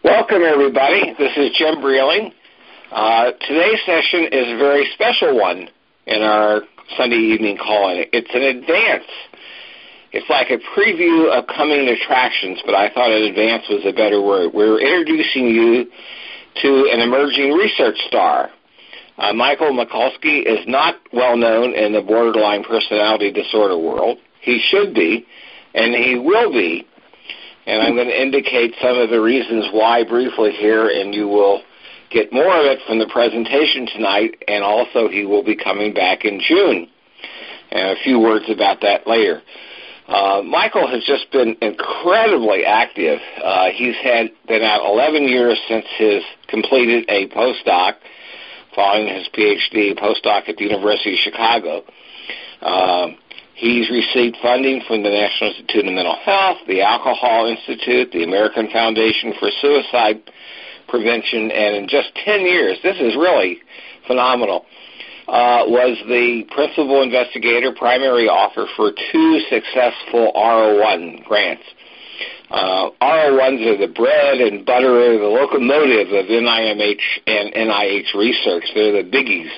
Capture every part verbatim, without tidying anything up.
Welcome, everybody. This is Jim Breeling. Uh, today's session is a very special one in our Sunday evening call-in. It's an advance. It's like a preview of coming attractions, but I thought an advance was a better word. We're introducing you to an emerging research star. Uh, Michael Mikulski is not well known in the borderline personality disorder world. He should be, and he will be. And I'm going to indicate some of the reasons why briefly here, and you will get more of it from the presentation tonight, and also he will be coming back in June. And a few words about that later. Uh, Michael has just been incredibly active. Uh, he's had been out eleven years since his completed a postdoc, following his P H D postdoc at the University of Chicago. Uh, He's received funding from the National Institute of Mental Health, the Alcohol Institute, the American Foundation for Suicide Prevention, and in just ten years, this is really phenomenal, uh, was the principal investigator, primary author for two successful R O one grants. Uh, R O ones are the bread and butter, the locomotive of N I M H and N I H research. They're the biggies.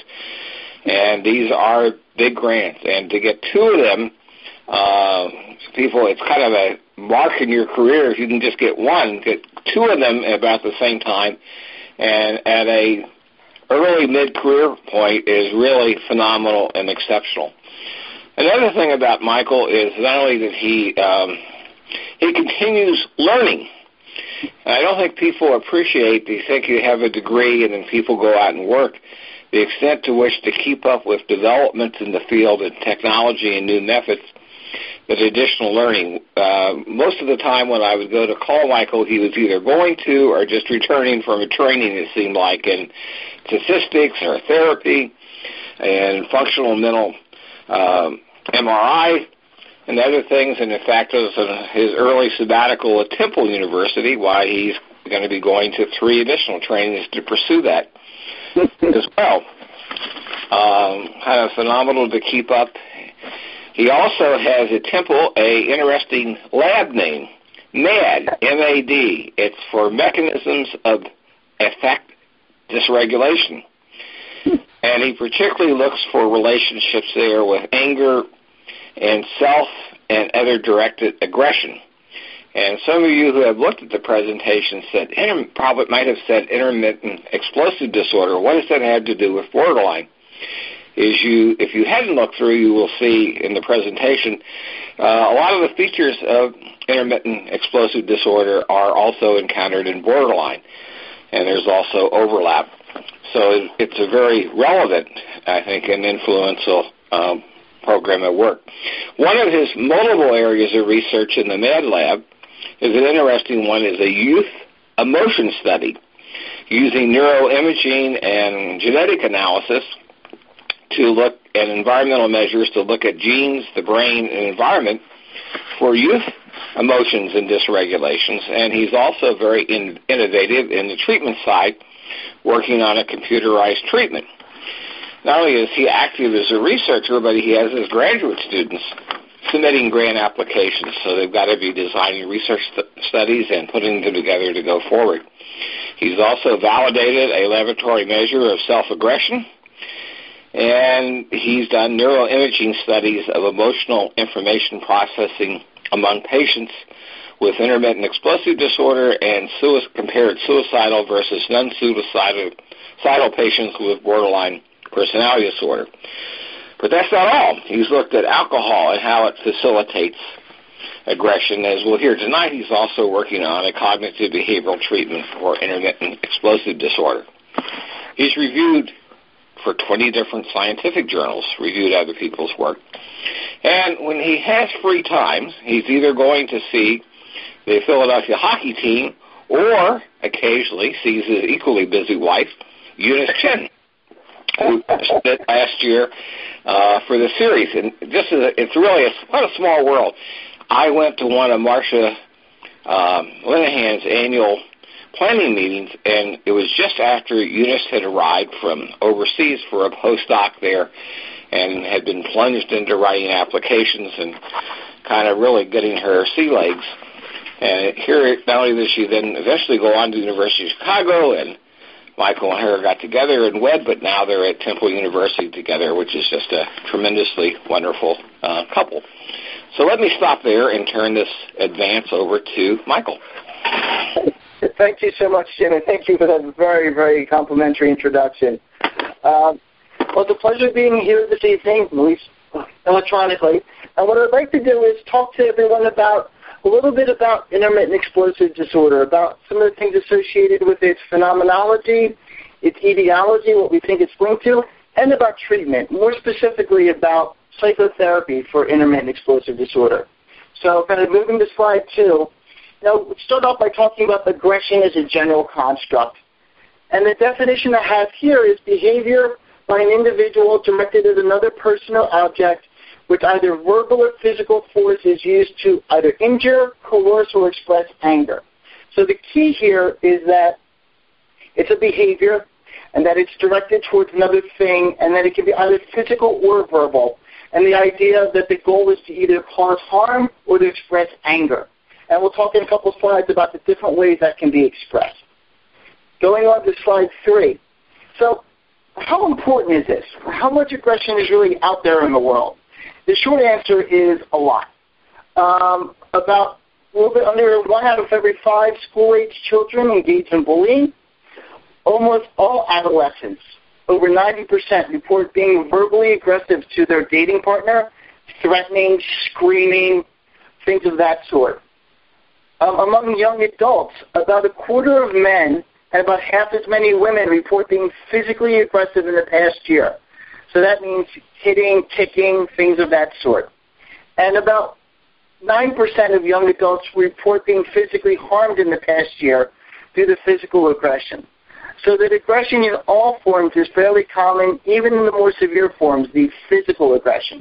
And these are big grants. And to get two of them, uh, people, it's kind of a mark in your career if you can just get one. Get two of them at about the same time, and at a early mid-career point is really phenomenal and exceptional. Another thing about Michael is not only that he um, he continues learning. And I don't think people appreciate, they think you have a degree and then people go out and work. The extent to which to keep up with developments in the field and technology and new methods, but additional learning. Uh, most of the time when I would go to call Michael, he was either going to or just returning from a training, it seemed like, in statistics or therapy and functional mental um, M R I and other things. And in fact, it was his early sabbatical at Temple University, why he's going to be going to three additional trainings to pursue that as well. Um, kind of phenomenal to keep up. He also has at Temple a interesting lab name, MAD, M A D. It's for Mechanisms of Affect Dysregulation. And he particularly looks for relationships there with anger and self and other directed aggression. And some of you who have looked at the presentation said, inter- probably might have said intermittent explosive disorder. What does that have to do with borderline? Is you, if you hadn't looked through, you will see in the presentation uh, a lot of the features of intermittent explosive disorder are also encountered in borderline, and there's also overlap. So it's a very relevant, I think, and influential um, program at work. One of his multiple areas of research in the MAD lab is an interesting one, is a youth emotion study using neuroimaging and genetic analysis to look at environmental measures to look at genes, the brain, and environment for youth emotions and dysregulations. And he's also very in, innovative in the treatment side, working on a computerized treatment. Not only is he active as a researcher, but he has his graduate students submitting grant applications, so they've got to be designing research st- studies and putting them together to go forward. He's also validated a laboratory measure of self-aggression, and he's done neuroimaging studies of emotional information processing among patients with intermittent explosive disorder and sui- compared suicidal versus non-suicidal suicidal patients with borderline personality disorder. But that's not all. He's looked at alcohol and how it facilitates aggression. As we'll hear tonight, he's also working on a cognitive behavioral treatment for intermittent explosive disorder. He's reviewed for twenty different scientific journals, reviewed other people's work. And when he has free time, he's either going to see the Philadelphia hockey team or occasionally sees his equally busy wife, Eunice Chen, who did last year uh, for the series. And this is a, it's really a, quite a small world. I went to one of Marcia um, Linehan's annual planning meetings, and it was just after Eunice had arrived from overseas for a postdoc there and had been plunged into writing applications and kind of really getting her sea legs. And here, not only did she then eventually go on to the University of Chicago, and Michael and her got together and wed, but now they're at Temple University together, which is just a tremendously wonderful uh, couple. So let me stop there and turn this advance over to Michael. Thank you so much, Jim, and thank you for that very, very complimentary introduction. Um, well, it's a pleasure being here this evening, at least electronically. And what I'd like to do is talk to everyone about a little bit about intermittent explosive disorder, about some of the things associated with its phenomenology, its etiology, what we think it's linked to, and about treatment, more specifically about psychotherapy for intermittent explosive disorder. So kind of moving to slide two, now we'll start off by talking about aggression as a general construct. And the definition I have here is behavior by an individual directed at another person or object with either verbal or physical force is used to either injure, coerce, or express anger. So the key here is that it's a behavior and that it's directed towards another thing and that it can be either physical or verbal. And the idea that the goal is to either cause harm or to express anger. And we'll talk in a couple of slides about the different ways that can be expressed. Going on to slide three. So how important is this? How much aggression is really out there in the world? The short answer is a lot. Um, about a little bit under one out of every five school-age children engage in bullying. Almost all adolescents, over ninety percent, report being verbally aggressive to their dating partner, threatening, screaming, things of that sort. Um, among young adults, about a quarter of men and about half as many women report being physically aggressive in the past year. So that means hitting, kicking, things of that sort. And about nine percent of young adults report being physically harmed in the past year due to physical aggression. So that aggression in all forms is fairly common, even in the more severe forms, the physical aggression.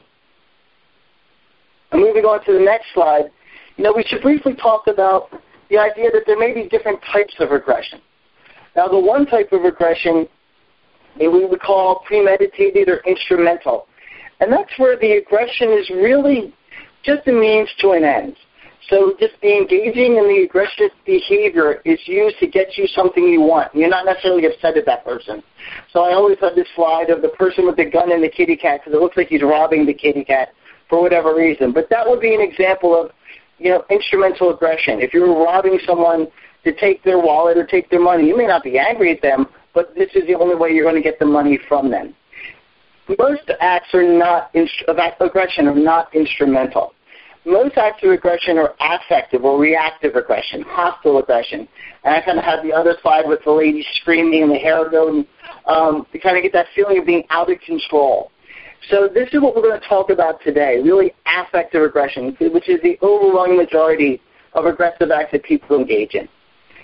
And moving on to the next slide, you know, we should briefly talk about the idea that there may be different types of aggression. Now, the one type of aggression we would call premeditated or instrumental. And that's where the aggression is really just a means to an end. So just the engaging in the aggressive behavior is used to get you something you want. You're not necessarily upset at that person. So I always have this slide of the person with the gun and the kitty cat because it looks like he's robbing the kitty cat for whatever reason. But that would be an example of, you know, instrumental aggression. If you're robbing someone to take their wallet or take their money, you may not be angry at them, but this is the only way you're going to get the money from them. Most acts are not of aggression are not instrumental. Most acts of aggression are affective or reactive aggression, hostile aggression. And I kind of had the other slide with the lady screaming and the hair going. Um, you kind of get that feeling of being out of control. So this is what we're going to talk about today, really affective aggression, which is the overwhelming majority of aggressive acts that people engage in.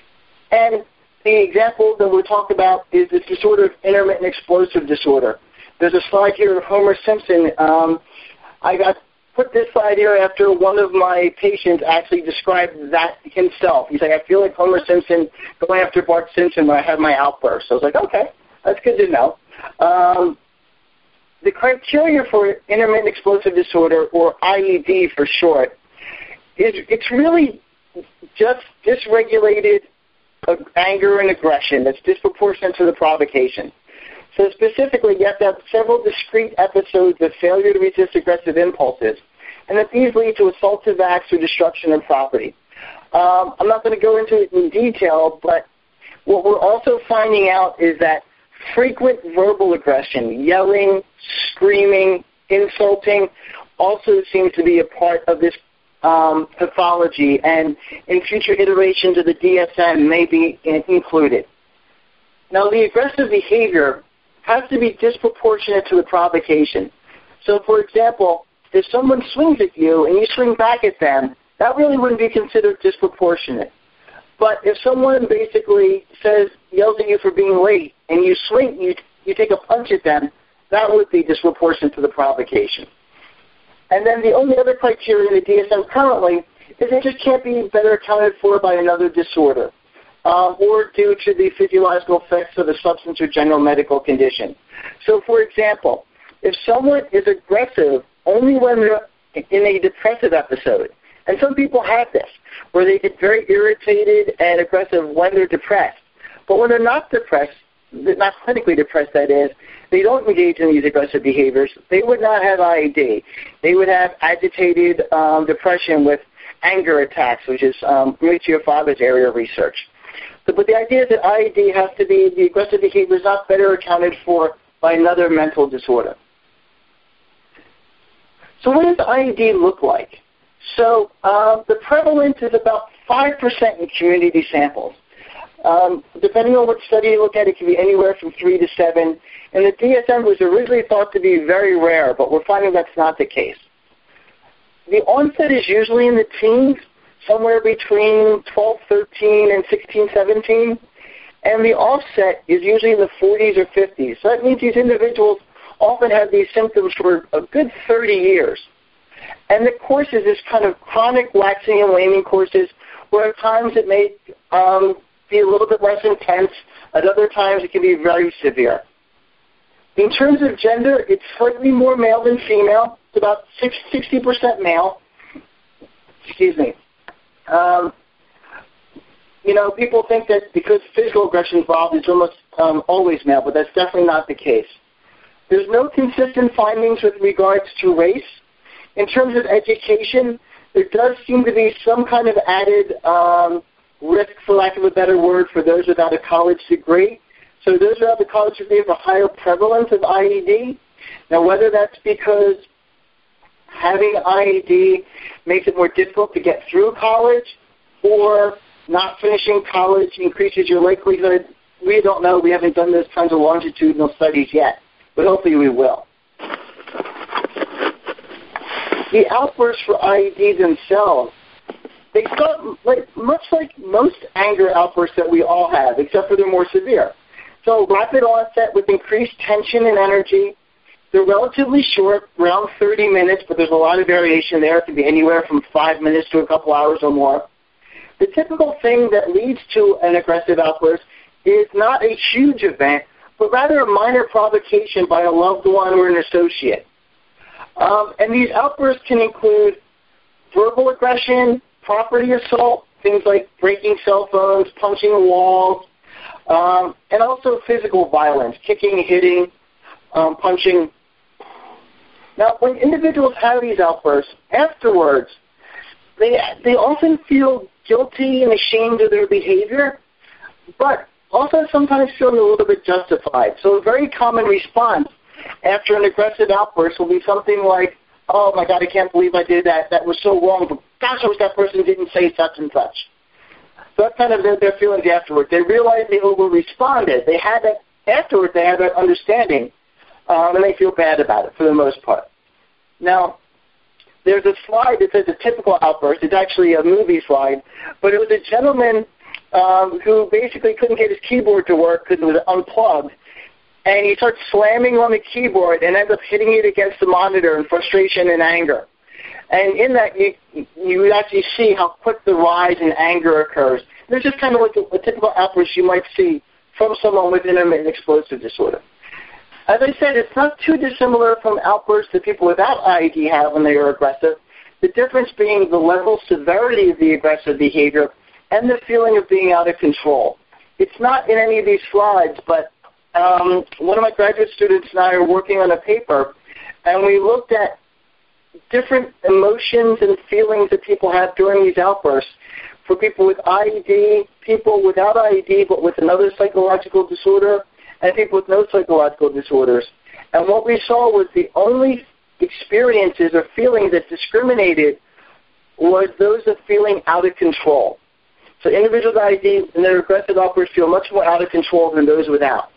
And the example that we'll talk about is this disorder of intermittent explosive disorder. There's a slide here of Homer Simpson. Um, I got put this slide here after one of my patients actually described that himself. He's like, I feel like Homer Simpson going after Bart Simpson when I have my outburst. So I was like, okay, that's good to know. Um, the criteria for intermittent explosive disorder, or I E D for short, is it's really just dysregulated anger and aggression that's disproportionate to the provocation. So specifically, you have to have several discrete episodes of failure to resist aggressive impulses, and that these lead to assaultive acts or destruction of property. Um, I'm not going to go into it in detail, but what we're also finding out is that frequent verbal aggression, yelling, screaming, insulting, also seems to be a part of this um, pathology, and in future iterations of the D S M may be included. Now, the aggressive behavior has to be disproportionate to the provocation. So, for example, if someone swings at you and you swing back at them, that really wouldn't be considered disproportionate. But if someone basically says, yells at you for being late, and you swing, you, you take a punch at them, that would be disproportionate to the provocation. And then the only other criteria in the D S M currently is it just can't be better accounted for by another disorder, um, or due to the physiological effects of a substance or general medical condition. So, for example, if someone is aggressive only when they're in a depressive episode, And some people have this, where they get very irritated and aggressive when they're depressed. But when they're not depressed, not clinically depressed, that is, they don't engage in these aggressive behaviors, they would not have I E D. They would have agitated um, depression with anger attacks, which is um, Maurizio Faba's area of research. So, but the idea is that I E D has to be, the aggressive behavior is not better accounted for by another mental disorder. So what does I E D look like? So uh, the prevalence is about five percent in community samples. Um, depending on which study you look at, it can be anywhere from three to seven. And the D S M was originally thought to be very rare, but we're finding that's not the case. The onset is usually in the teens, somewhere between twelve, thirteen, and sixteen, seventeen. And the offset is usually in the forties or fifties. So that means these individuals often have these symptoms for a good thirty years. And the course is this kind of chronic waxing and waning courses where at times it may um, be a little bit less intense. At other times it can be very severe. In terms of gender, it's slightly more male than female. It's about sixty percent male. Excuse me. Um, you know, people think that because physical aggression is involved, it's almost um, always male, but that's definitely not the case. There's no consistent findings with regards to race. In terms of education, there does seem to be some kind of added um, risk, for lack of a better word, for those without a college degree. So those without a college degree have a higher prevalence of I E D. Now, whether that's because having I E D makes it more difficult to get through college or not finishing college increases your likelihood, we don't know. We haven't done those kinds of longitudinal studies yet, but hopefully we will. The outbursts for I E D themselves, they start like, much like most anger outbursts that we all have, except for they're more severe. So rapid onset with increased tension and energy. They're relatively short, around thirty minutes, but there's a lot of variation there. It can be anywhere from five minutes to a couple hours or more. The typical thing that leads to an aggressive outburst is not a huge event, but rather a minor provocation by a loved one or an associate. Um, and these outbursts can include verbal aggression, property assault, things like breaking cell phones, punching walls, um, and also physical violence, kicking, hitting, um, punching. Now, when individuals have these outbursts, afterwards, they, they often feel guilty and ashamed of their behavior, but also sometimes feeling a little bit justified. So a very common response after an aggressive outburst will be something like, oh my God, I can't believe I did that. That was so wrong. But gosh, I wish that person didn't say such and such. So that's kind of their, their feelings afterwards. They realize they over-responded. They had that, afterwards they had that understanding, um, and they feel bad about it for the most part. Now, there's a slide that says a typical outburst. It's actually a movie slide, but it was a gentleman um, who basically couldn't get his keyboard to work because it was unplugged. And he starts slamming on the keyboard and ends up hitting it against the monitor in frustration and anger. And in that, you, you would actually see how quick the rise in anger occurs. This is kind of like a, a typical outburst you might see from someone with intermittent explosive disorder. As I said, it's not too dissimilar from outbursts that people without I E D have when they are aggressive, the difference being the level severity of the aggressive behavior and the feeling of being out of control. It's not in any of these slides, but Um, one of my graduate students and I are working on a paper, and we looked at different emotions and feelings that people have during these outbursts for people with I E D, people without I E D but with another psychological disorder, and people with no psychological disorders. And what we saw was the only experiences or feelings that discriminated was those of feeling out of control. So individuals with I E D and their aggressive outbursts feel much more out of control than those without.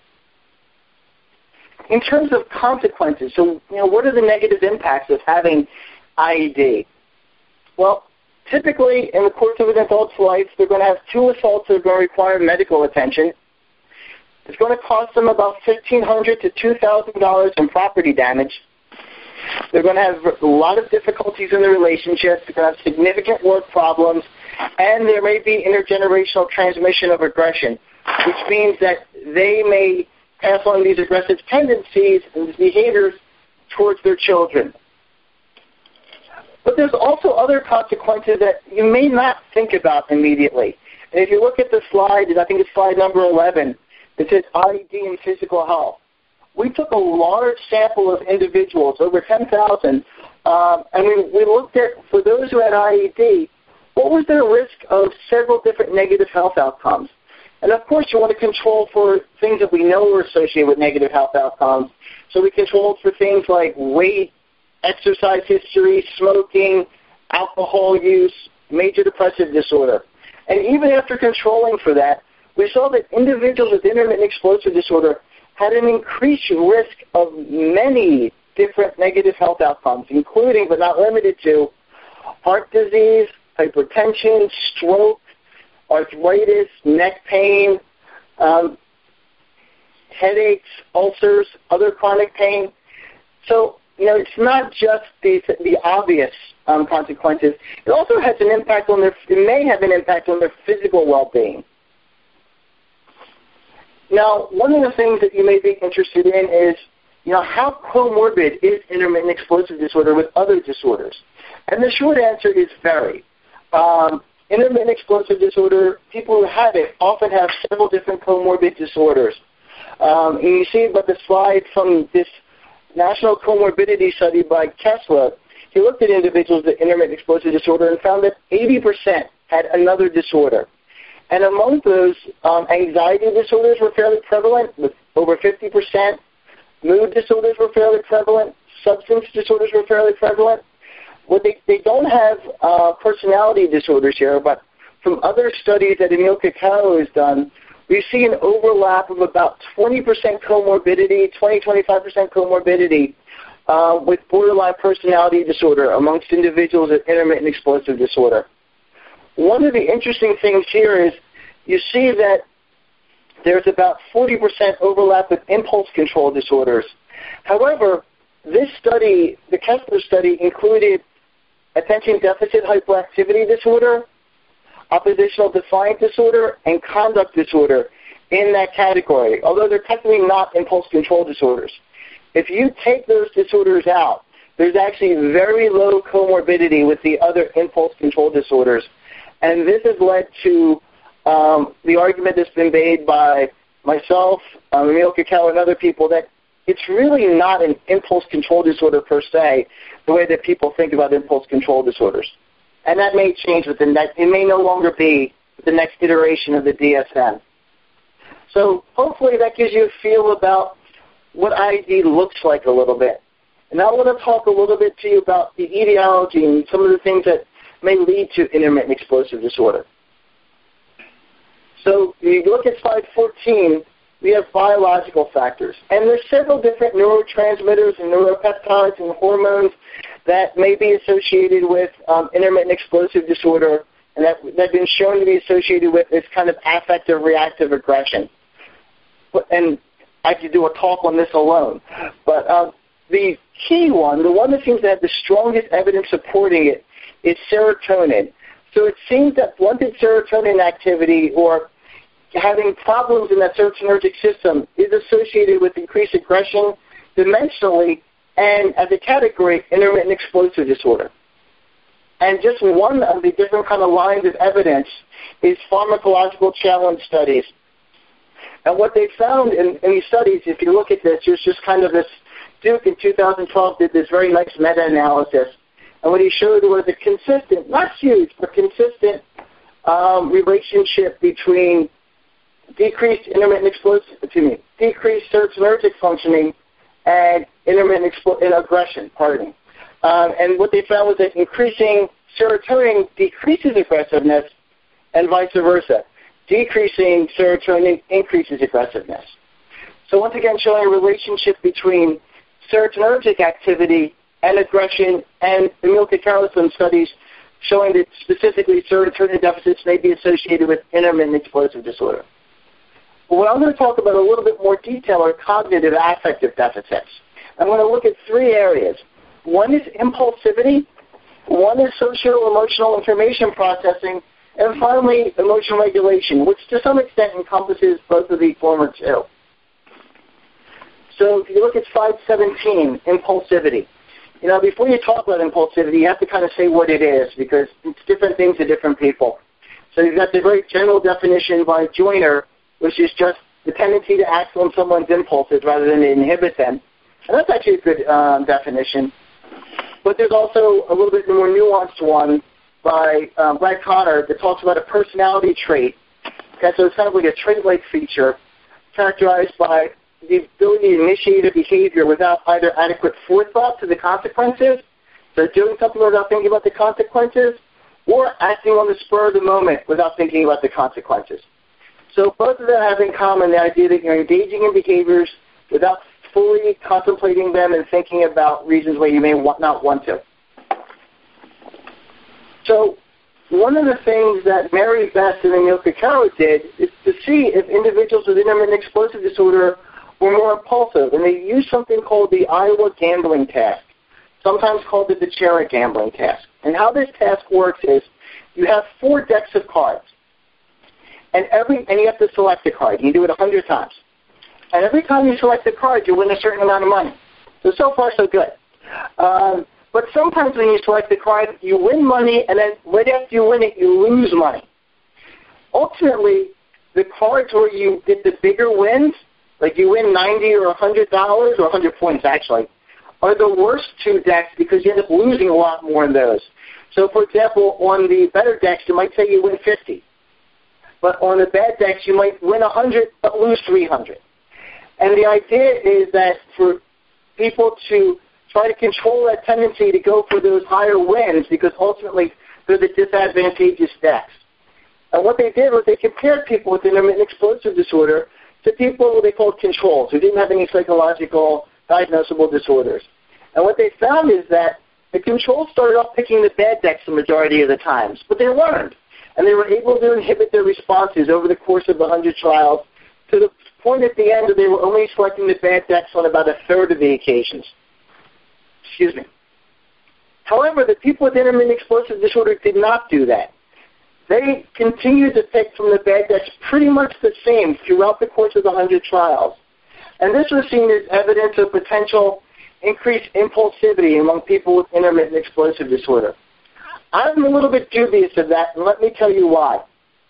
In terms of consequences, so you know, what are the negative impacts of having I E D? Well, typically in the course of an adult's life, they're going to have two assaults that are going to require medical attention. It's going to cost them about fifteen hundred dollars to two thousand dollars in property damage. They're going to have a lot of difficulties in their relationships. They're going to have significant work problems, and there may be intergenerational transmission of aggression, which means that they may pass on these aggressive tendencies and behaviors towards their children. But there's also other consequences that you may not think about immediately. And if you look at the slide, and I think it's slide number eleven, it says I E D and physical health. We took a large sample of individuals, over ten thousand, um, and we, we looked at, for those who had I E D, what was their risk of several different negative health outcomes. And of course, you want to control for things that we know are associated with negative health outcomes. So we controlled for things like weight, exercise history, smoking, alcohol use, major depressive disorder. And even after controlling for that, we saw that individuals with intermittent explosive disorder had an increased risk of many different negative health outcomes, including but not limited to heart disease, hypertension, stroke, arthritis, neck pain, um, headaches, ulcers, other chronic pain. So, you know, it's not just the, the obvious um, consequences. It also has an impact on their, it may have an impact on their physical well-being. Now, one of the things that you may be interested in is, you know, how comorbid is intermittent explosive disorder with other disorders? And the short answer is very. Um, intermittent explosive disorder, people who have it often have several different comorbid disorders. Um, and you see about the slide from this National Comorbidity Study by Kessler, he looked at individuals with intermittent explosive disorder and found that eighty percent had another disorder. And among those, um, anxiety disorders were fairly prevalent, with over fifty percent. Mood disorders were fairly prevalent. Substance disorders were fairly prevalent. What they, they don't have uh, personality disorders here, but from other studies that Emil Cacao has done, we see an overlap of about twenty percent comorbidity, twenty to twenty-five percent comorbidity uh, with borderline personality disorder amongst individuals with intermittent explosive disorder. One of the interesting things here is you see that there's about forty percent overlap with impulse control disorders. However, this study, the Kessler study, included attention deficit hyperactivity disorder, oppositional defiant disorder, and conduct disorder in that category, although they're technically not impulse control disorders. If you take those disorders out, there's actually very low comorbidity with the other impulse control disorders. And this has led to um, the argument that's been made by myself, um, Emil Cacao, and other people that it's really not an impulse control disorder per se, the way that people think about impulse control disorders. And that may change with the next, it may no longer be the next iteration of the D S M. So hopefully that gives you a feel about what I E D looks like a little bit. And now I want to talk a little bit to you about the etiology and some of the things that may lead to intermittent explosive disorder. So if you look at slide fourteen, we have biological factors. And there's several different neurotransmitters and neuropeptides and hormones that may be associated with um, intermittent explosive disorder and that have been shown to be associated with this kind of affective reactive aggression. And I could do a talk on this alone. But uh, the key one, the one that seems to have the strongest evidence supporting it, is serotonin. So it seems that blunted serotonin activity or having problems in that serotonergic system is associated with increased aggression dimensionally and, as a category, intermittent explosive disorder. And just one of the different kind of lines of evidence is pharmacological challenge studies. And what they found in, in these studies, if you look at this, there's just kind of this, Duke in two thousand twelve did this very nice meta-analysis. And what he showed was a consistent, not huge, but consistent um, relationship between decreased intermittent explosive, excuse me, decreased serotonergic functioning and intermittent expl- and aggression, pardon me. Um, and what they found was that increasing serotonin decreases aggressiveness and vice versa. Decreasing serotonin increases aggressiveness. So once again, showing a relationship between serotonergic activity and aggression, and Emil Cacao's studies showing that specifically serotonin deficits may be associated with intermittent explosive disorder. But what I'm going to talk about a little bit more detail are cognitive affective deficits. I'm going to look at three areas. One is impulsivity, one is social-emotional information processing, and finally, emotional regulation, which to some extent encompasses both of the former two. So if you look at slide seventeen, impulsivity, you know, before you talk about impulsivity, you have to kind of say what it is because it's different things to different people. So you've got the very general definition by Joyner, which is just the tendency to act on someone's impulses rather than inhibit them. And that's actually a good um, definition. But there's also a little bit more nuanced one by um, Brad Connor that talks about a personality trait. Okay, so it's kind of like a trait-like feature characterized by the ability to initiate a behavior without either adequate forethought to the consequences, so doing something without thinking about the consequences, or acting on the spur of the moment without thinking about the consequences. So both of them have in common the idea that you're engaging in behaviors without fully contemplating them and thinking about reasons why you may want, not want to. So one of the things that Mary Best and Emil Cicaro did is to see if individuals with intermittent explosive disorder were more impulsive. And they used something called the Iowa gambling task, sometimes called the Becerra gambling task. And how this task works is you have four decks of cards. And every and you have to select a card. You do it a hundred times. And every time you select a card, you win a certain amount of money. So, so far, so good. Um, but sometimes when you select the card, you win money, and then right after you win it, you lose money. Ultimately, the cards where you get the bigger wins, like you win ninety or one hundred dollars, or one hundred points actually, are the worst two decks because you end up losing a lot more in those. So, for example, on the better decks, you might say you win fifty. But on the bad decks, you might win one hundred but lose three hundred. And the idea is that for people to try to control that tendency to go for those higher wins because ultimately they're the disadvantageous decks. And what they did was they compared people with intermittent explosive disorder to people they called controls who didn't have any psychological diagnosable disorders. And what they found is that the controls started off picking the bad decks the majority of the times, but they learned. And they were able to inhibit their responses over the course of one hundred trials to the point at the end that they were only selecting the bad decks on about a third of the occasions. Excuse me. However, the people with intermittent explosive disorder did not do that. They continued to pick from the bad decks pretty much the same throughout the course of the one hundred trials. And this was seen as evidence of potential increased impulsivity among people with intermittent explosive disorder. I'm a little bit dubious of that, and let me tell you why.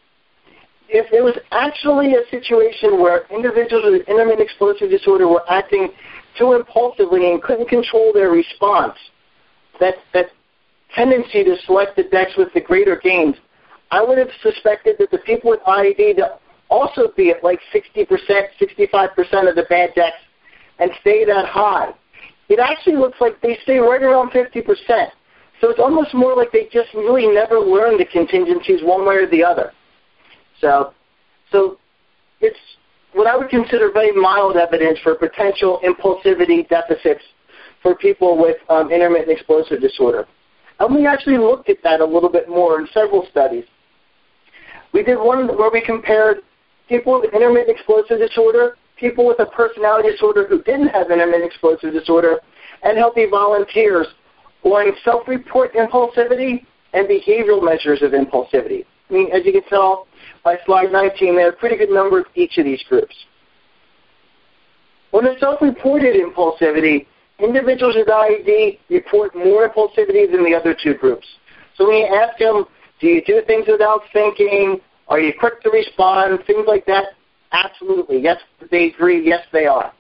If there was actually a situation where individuals with intermittent explosive disorder were acting too impulsively and couldn't control their response, that, that tendency to select the decks with the greater gains, I would have suspected that the people with I E D to also be at like sixty percent, sixty-five percent of the bad decks and stay that high. It actually looks like they stay right around fifty percent. So it's almost more like they just really never learned the contingencies one way or the other. So, so it's what I would consider very mild evidence for potential impulsivity deficits for people with um, intermittent explosive disorder. And we actually looked at that a little bit more in several studies. We did one where we compared people with intermittent explosive disorder, people with a personality disorder who didn't have intermittent explosive disorder, and healthy volunteers on self-report impulsivity and behavioral measures of impulsivity. I mean, as you can tell by slide nineteen, they have a pretty good number of each of these groups. On the self-reported impulsivity, individuals with I E D report more impulsivity than the other two groups. So when you ask them, do you do things without thinking? Are you quick to respond? Things like that, absolutely. Yes, they agree. Yes, they are.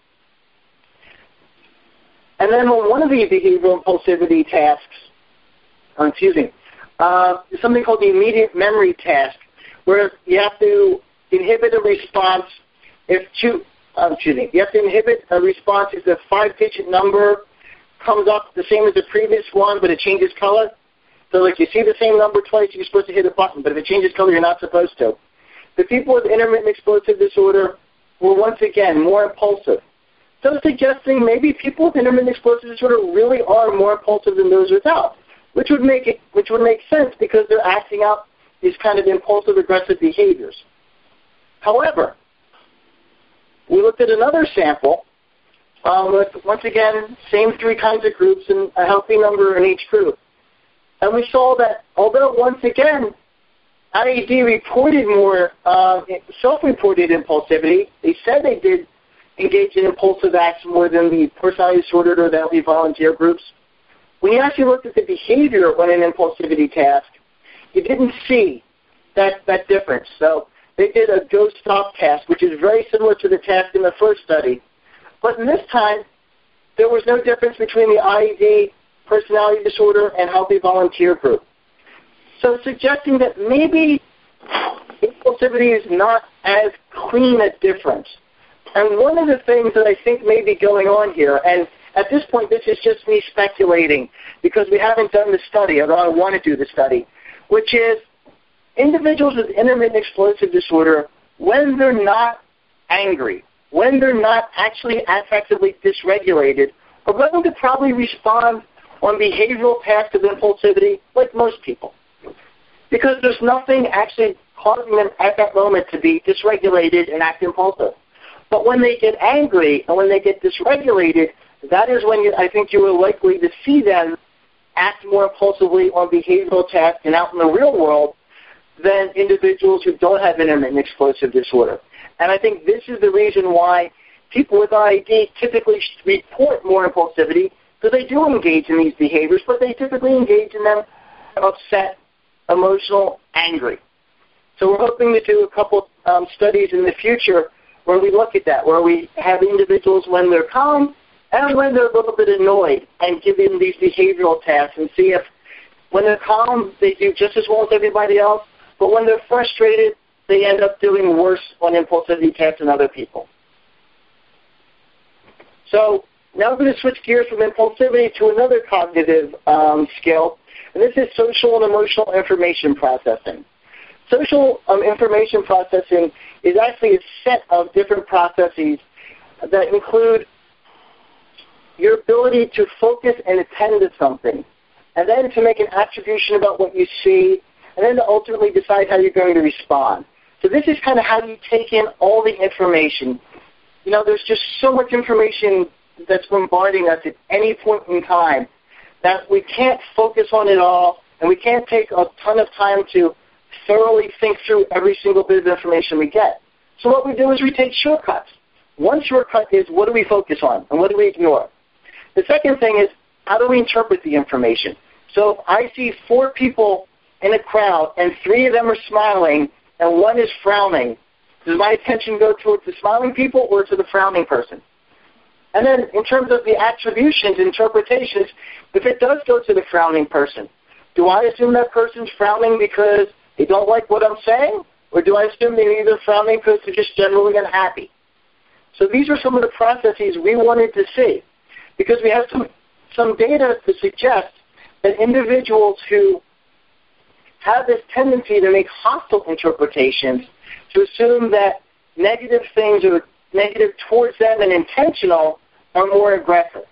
And then on one of the behavioral impulsivity tasks, oh, excuse me, uh, something called the immediate memory task, where you have to inhibit a response if two, uh, excuse me, you have to inhibit a response if the five-digit number comes up the same as the previous one, but it changes color. So like you see the same number twice, you're supposed to hit a button, but if it changes color, you're not supposed to. The people with intermittent explosive disorder were once again more impulsive. So suggesting maybe people with intermittent explosive disorder really are more impulsive than those without, which would make it, which would make sense because they're acting out these kind of impulsive, aggressive behaviors. However, we looked at another sample um, with, once again, same three kinds of groups and a healthy number in each group. And we saw that although, once again, I E D reported more uh, self-reported impulsivity, they said they did engage in impulsive acts more than the personality disordered or the healthy volunteer groups. when you actually looked at the behavior on an impulsivity task, you didn't see that, that difference. So they did a go-stop task, which is very similar to the task in the first study. But in this time, there was no difference between the I E D personality disorder and healthy volunteer group. So suggesting that maybe impulsivity is not as clean a difference. And one of the things that I think may be going on here, and at this point this is just me speculating because we haven't done the study, although I want to do the study, which is individuals with intermittent explosive disorder, when they're not angry, when they're not actually affectively dysregulated, are going to probably respond on behavioral tasks of impulsivity like most people. Because there's nothing actually causing them at that moment to be dysregulated and act impulsive. But when they get angry and when they get dysregulated, that is when you, I think you are likely to see them act more impulsively on behavioral tasks and out in the real world than individuals who don't have intermittent explosive disorder. And I think this is the reason why people with I E D typically report more impulsivity, because they do engage in these behaviors, but they typically engage in them upset, emotional, angry. So we're hoping to do a couple um, studies in the future where we look at that, where we have individuals when they're calm and when they're a little bit annoyed and give them these behavioral tasks and see if when they're calm they do just as well as everybody else, but when they're frustrated they end up doing worse on impulsivity tasks than other people. So now we're going to switch gears from impulsivity to another cognitive um, skill, and this is social and emotional information processing. Social um, information processing is actually a set of different processes that include your ability to focus and attend to something, and then to make an attribution about what you see, and then to ultimately decide how you're going to respond. So this is kind of how you take in all the information. You know, there's just so much information that's bombarding us at any point in time that we can't focus on it all, and we can't take a ton of time to thoroughly think through every single bit of information we get. So what we do is we take shortcuts. One shortcut is what do we focus on and what do we ignore? The second thing is how do we interpret the information? So if I see four people in a crowd and three of them are smiling and one is frowning, does my attention go towards the smiling people or to the frowning person? And then in terms of the attributions, interpretations, if it does go to the frowning person, do I assume that person's frowning because they don't like what I'm saying? Or do I assume they're either frowning because they're just generally unhappy? So these are some of the processes we wanted to see, because we have some, some data to suggest that individuals who have this tendency to make hostile interpretations, to assume that negative things are negative towards them and intentional, are more aggressive.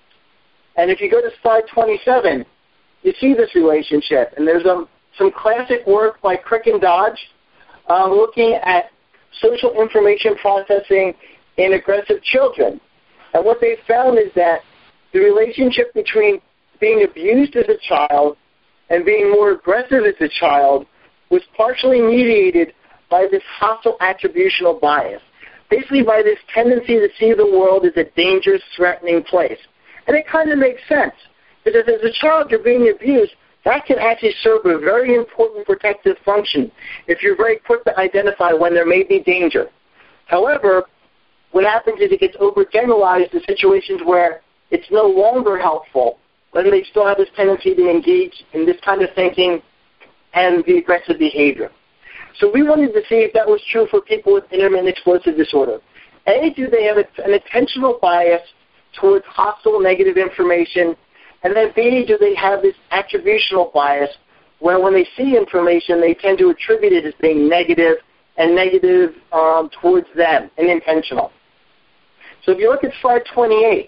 And if you go to slide twenty-seven, you see this relationship. And there's um, some classic work by Crick and Dodge uh, looking at social information processing in aggressive children. And what they found is that the relationship between being abused as a child and being more aggressive as a child was partially mediated by this hostile attributional bias, basically by this tendency to see the world as a dangerous, threatening place. And it kind of makes sense, because as a child you're being abused, that can actually serve a very important protective function if you're very quick to identify when there may be danger. However, what happens is it gets overgeneralized to situations where it's no longer helpful, when they still have this tendency to engage in this kind of thinking and the aggressive behavior. So we wanted to see if that was true for people with intermittent explosive disorder. A, do they have an attentional bias towards hostile negative information? And then B, do they have this attributional bias where when they see information, they tend to attribute it as being negative and negative um, towards them and intentional? So if you look at slide twenty-eight,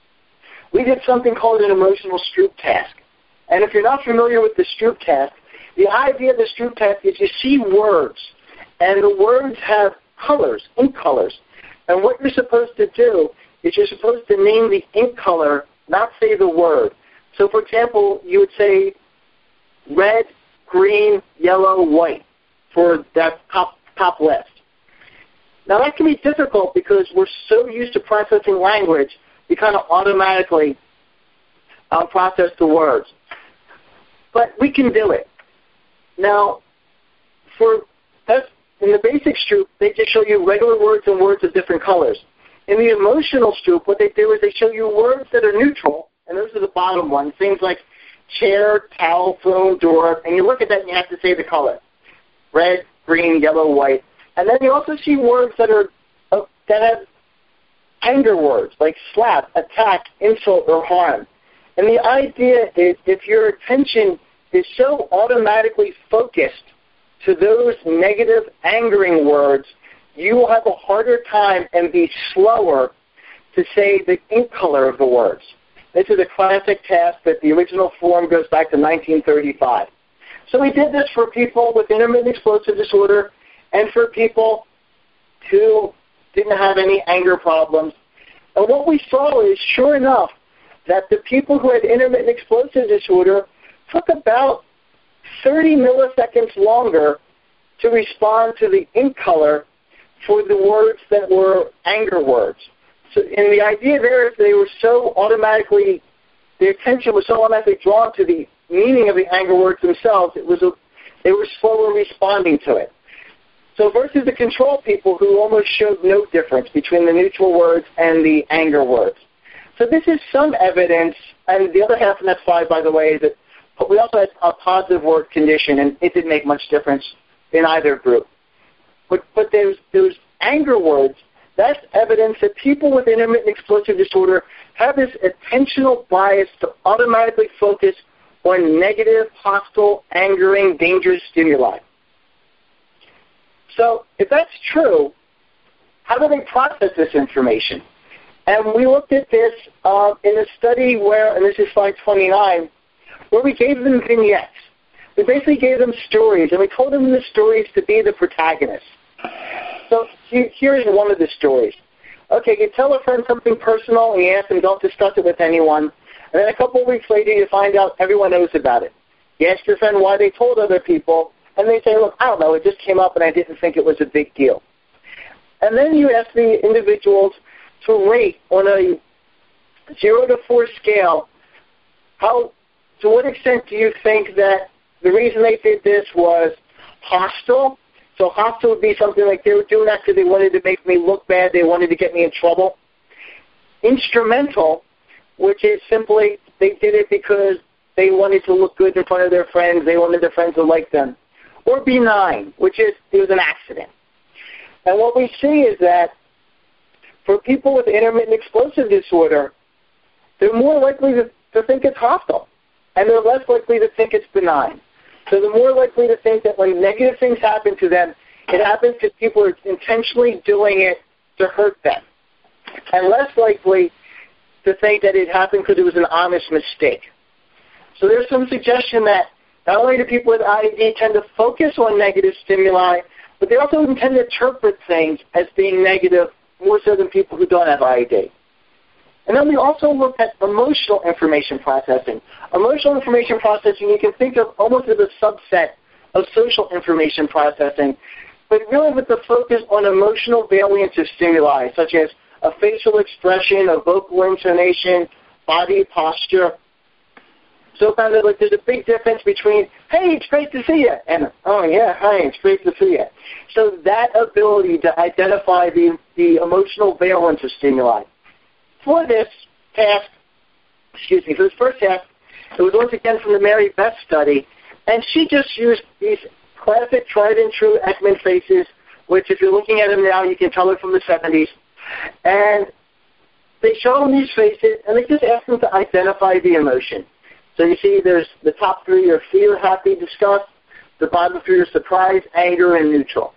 we did something called an emotional Stroop task. And if you're not familiar with the Stroop task, the idea of the Stroop task is you see words, and the words have colors, ink colors. And what you're supposed to do is you're supposed to name the ink color, not say the word. So, for example, you would say red, green, yellow, white for that top, top list. Now, that can be difficult because we're so used to processing language, we kind of automatically um, process the words. But we can do it. Now, for that's in the basic Stroop, they just show you regular words and words of different colors. In the emotional Stroop, what they do is they show you words that are neutral, and those are the bottom ones, things like chair, towel, phone, door, and you look at that and you have to say the color. Red, green, yellow, white. And then you also see words that are uh, that have anger words, like slap, attack, insult, or harm. And the idea is if your attention is so automatically focused to those negative, angering words, you will have a harder time and be slower to say the ink color of the words. This is a classic task that the original form goes back to nineteen thirty-five. So we did this for people with intermittent explosive disorder and for people who didn't have any anger problems. And what we saw is, sure enough, that the people who had intermittent explosive disorder took about thirty milliseconds longer to respond to the ink color for the words that were anger words. So, and the idea there is they were so automatically, their attention was so automatically drawn to the meaning of the anger words themselves, it was a, they were slower responding to it. So versus the control people who almost showed no difference between the neutral words and the anger words. So this is some evidence, and the other half of that slide, by the way, is that we also had a positive word condition, and it didn't make much difference in either group. But, but those, those anger words, that's evidence that people with intermittent explosive disorder have this attentional bias to automatically focus on negative, hostile, angering, dangerous stimuli. So if that's true, how do they process this information? And we looked at this uh, in a study where, and this is slide twenty-nine, where we gave them vignettes. We basically gave them stories, and we told them the stories to be the protagonists. So here's one of the stories. Okay, you tell a friend something personal, and you ask them don't discuss it with anyone, and then a couple of weeks later you find out everyone knows about it. You ask your friend why they told other people, and they say, look, I don't know, it just came up and I didn't think it was a big deal. And then you ask the individuals to rate on a zero to four scale, how, to what extent do you think that the reason they did this was hostile? So hostile would be something like they were doing that because they wanted to make me look bad, they wanted to get me in trouble. Instrumental, which is simply they did it because they wanted to look good in front of their friends, they wanted their friends to like them. Or benign, which is it was an accident. And what we see is that for people with intermittent explosive disorder, they're more likely to, to think it's hostile, and they're less likely to think it's benign. So they're more likely to think that when negative things happen to them, it happens because people are intentionally doing it to hurt them, and less likely to think that it happened because it was an honest mistake. So there's some suggestion that not only do people with I E D tend to focus on negative stimuli, but they also tend to interpret things as being negative more so than people who don't have I E D. And then we also looked at emotional information processing. Emotional information processing you can think of almost as a subset of social information processing, but really with the focus on emotional variants of stimuli, such as a facial expression, a vocal intonation, body posture. So kind of like there's a big difference between, hey, it's great to see you, and, oh, yeah, hi, it's great to see you. So that ability to identify the, the emotional valence of stimuli. For this task, excuse me, for this first task, it was once again from the Mary Beth study, and she just used these classic tried and true Ekman faces, which if you're looking at them now, you can tell they're from the seventies. And they show them these faces, and they just ask them to identify the emotion. So you see there's the top three are fear, happy, disgust. The bottom three are surprise, anger, and neutral.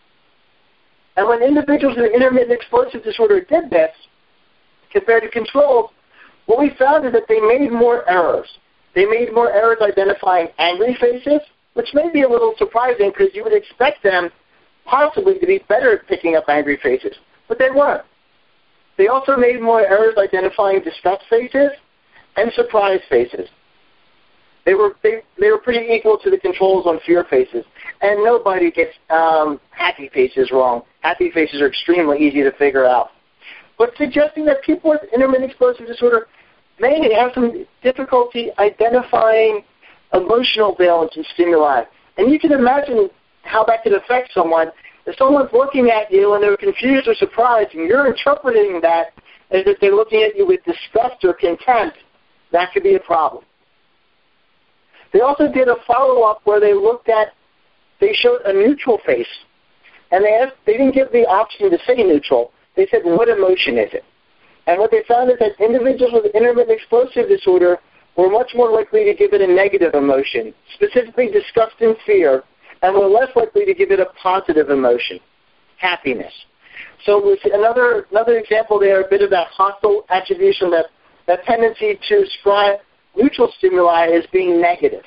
And when individuals with intermittent explosive disorder did this, compared to controls, what we found is that they made more errors. They made more errors identifying angry faces, which may be a little surprising because you would expect them possibly to be better at picking up angry faces, but they weren't. They also made more errors identifying disgust faces and surprise faces. They were they, they were pretty equal to the controls on fear faces, and nobody gets um, happy faces wrong. Happy faces are extremely easy to figure out. But suggesting that people with intermittent explosive disorder may have some difficulty identifying emotional valence and stimuli. And you can imagine how that could affect someone. If someone's looking at you and they're confused or surprised and you're interpreting that as if they're looking at you with disgust or contempt, that could be a problem. They also did a follow-up where they looked at, they showed a neutral face. And they asked, they didn't give the option to say neutral. They said, what emotion is it? And what they found is that individuals with intermittent explosive disorder were much more likely to give it a negative emotion, specifically disgust and fear, and were less likely to give it a positive emotion, happiness. So with another another example there, a bit of that hostile attribution, that, that tendency to describe neutral stimuli as being negative.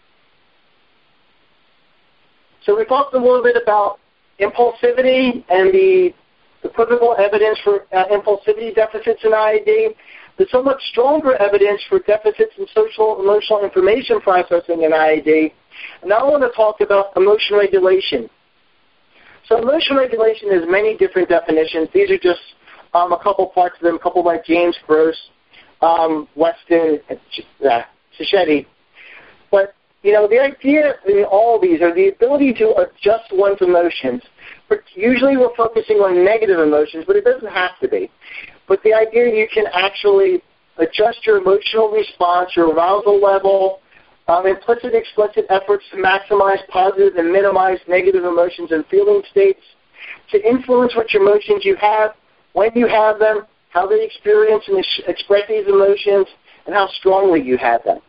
So we talked a little bit about impulsivity and the equivocal evidence for uh, impulsivity deficits in I I D. There's so much stronger evidence for deficits in social emotional information processing in I I D. And now I want to talk about emotion regulation. So emotion regulation has many different definitions. These are just um, a couple parts of them, a couple by James Gross, um, Weston, and uh, Cichetti. But, you know, the idea in all of these are the ability to adjust one's emotions. But usually we're focusing on negative emotions, but it doesn't have to be. But the idea you can actually adjust your emotional response, your arousal level, um, implicit, explicit efforts to maximize positive and minimize negative emotions and feeling states, to influence which emotions you have, when you have them, how they experience and express these emotions, and how strongly you have them.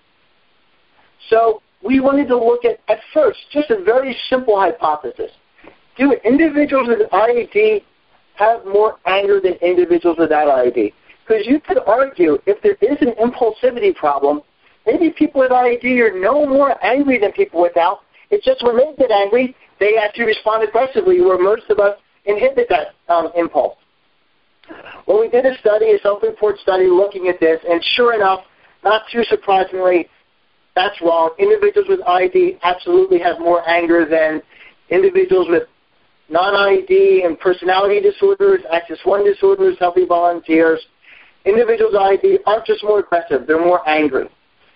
So we wanted to look at, at first, just a very simple hypothesis. Do individuals with I I D have more anger than individuals without I I D? Because you could argue if there is an impulsivity problem, maybe people with I I D are no more angry than people without. It's just when they get angry, they actually respond aggressively, where most of us inhibit that um, impulse. Well, we did a study, a self-report study looking at this, and sure enough, not too surprisingly, that's wrong. Individuals with I I D absolutely have more anger than individuals with non-I I D and personality disorders, Axis one disorders, healthy volunteers. Individuals with I I D aren't just more aggressive, they're more angry.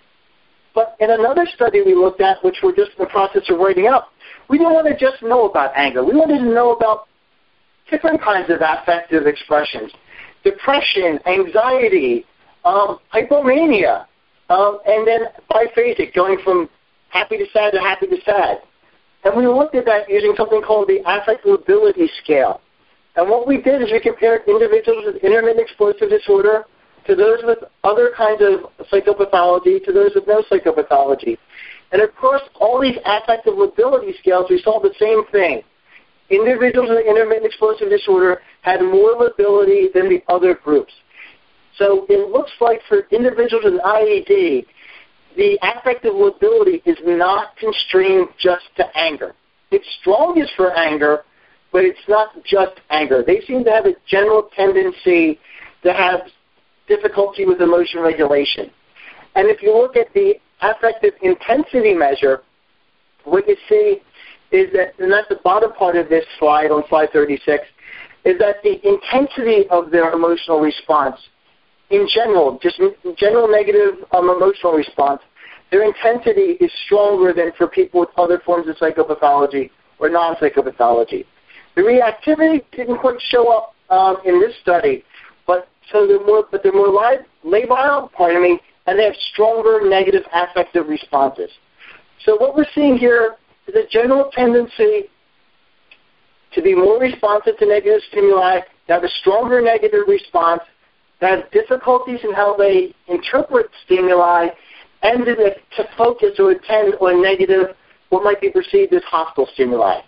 But in another study we looked at, which we're just in the process of writing up, we didn't want to just know about anger. We wanted to know about different kinds of affective expressions. Depression, anxiety, um, hypomania, um, and then biphasic, going from happy to sad to happy to sad. And we looked at that using something called the affective ability scale. And what we did is we compared individuals with intermittent explosive disorder to those with other kinds of psychopathology to those with no psychopathology. And across all these affective ability scales, we saw the same thing. Individuals with intermittent explosive disorder had more lability than the other groups. So it looks like for individuals with I I D, the affective lability is not constrained just to anger. It's strongest for anger, but it's not just anger. They seem to have a general tendency to have difficulty with emotion regulation. And if you look at the affective intensity measure, what you see is that, and that's the bottom part of this slide on slide thirty-six, is that the intensity of their emotional response, in general, just general negative um, emotional response, their intensity is stronger than for people with other forms of psychopathology or non-psychopathology. The reactivity didn't quite show up um, in this study, but so they're more, but they're more labile, pardon me, and they have stronger negative affective responses. So what we're seeing here is a general tendency to be more responsive to negative stimuli, to have a stronger negative response, to have difficulties in how they interpret stimuli, and to, to focus or attend on negative, what might be perceived as hostile stimuli.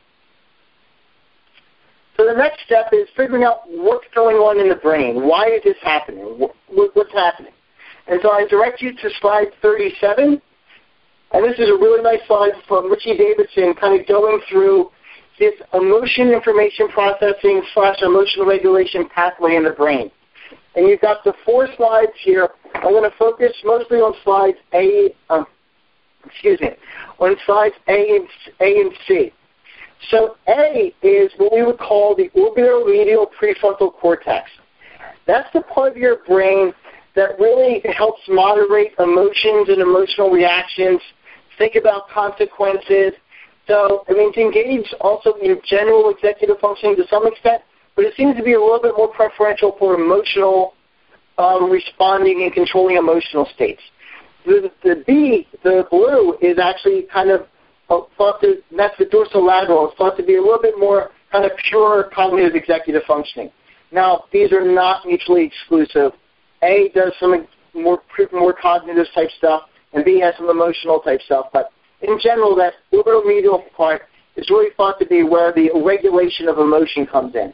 So the next step is figuring out what's going on in the brain. Why is this happening? What, what's happening? And so I direct you to slide thirty-seven. And this is a really nice slide from Richie Davidson, kind of going through this emotion information processing slash emotional regulation pathway in the brain. And you've got the four slides here. I'm going to focus mostly on slides A, um, excuse me, on slides A and, A and C. So A is what we would call the orbitomedial prefrontal cortex. That's the part of your brain that really helps moderate emotions and emotional reactions, think about consequences. So, I mean, to engage also in general executive functioning to some extent, but it seems to be a little bit more preferential for emotional um, responding and controlling emotional states. The, the B, the blue, is actually kind of uh, thought to, that's the dorsolateral. It's thought to be a little bit more kind of pure cognitive executive functioning. Now, these are not mutually exclusive. A does some more more cognitive type stuff, and B has some emotional type stuff. But in general, that orbital medial part is really thought to be where the regulation of emotion comes in.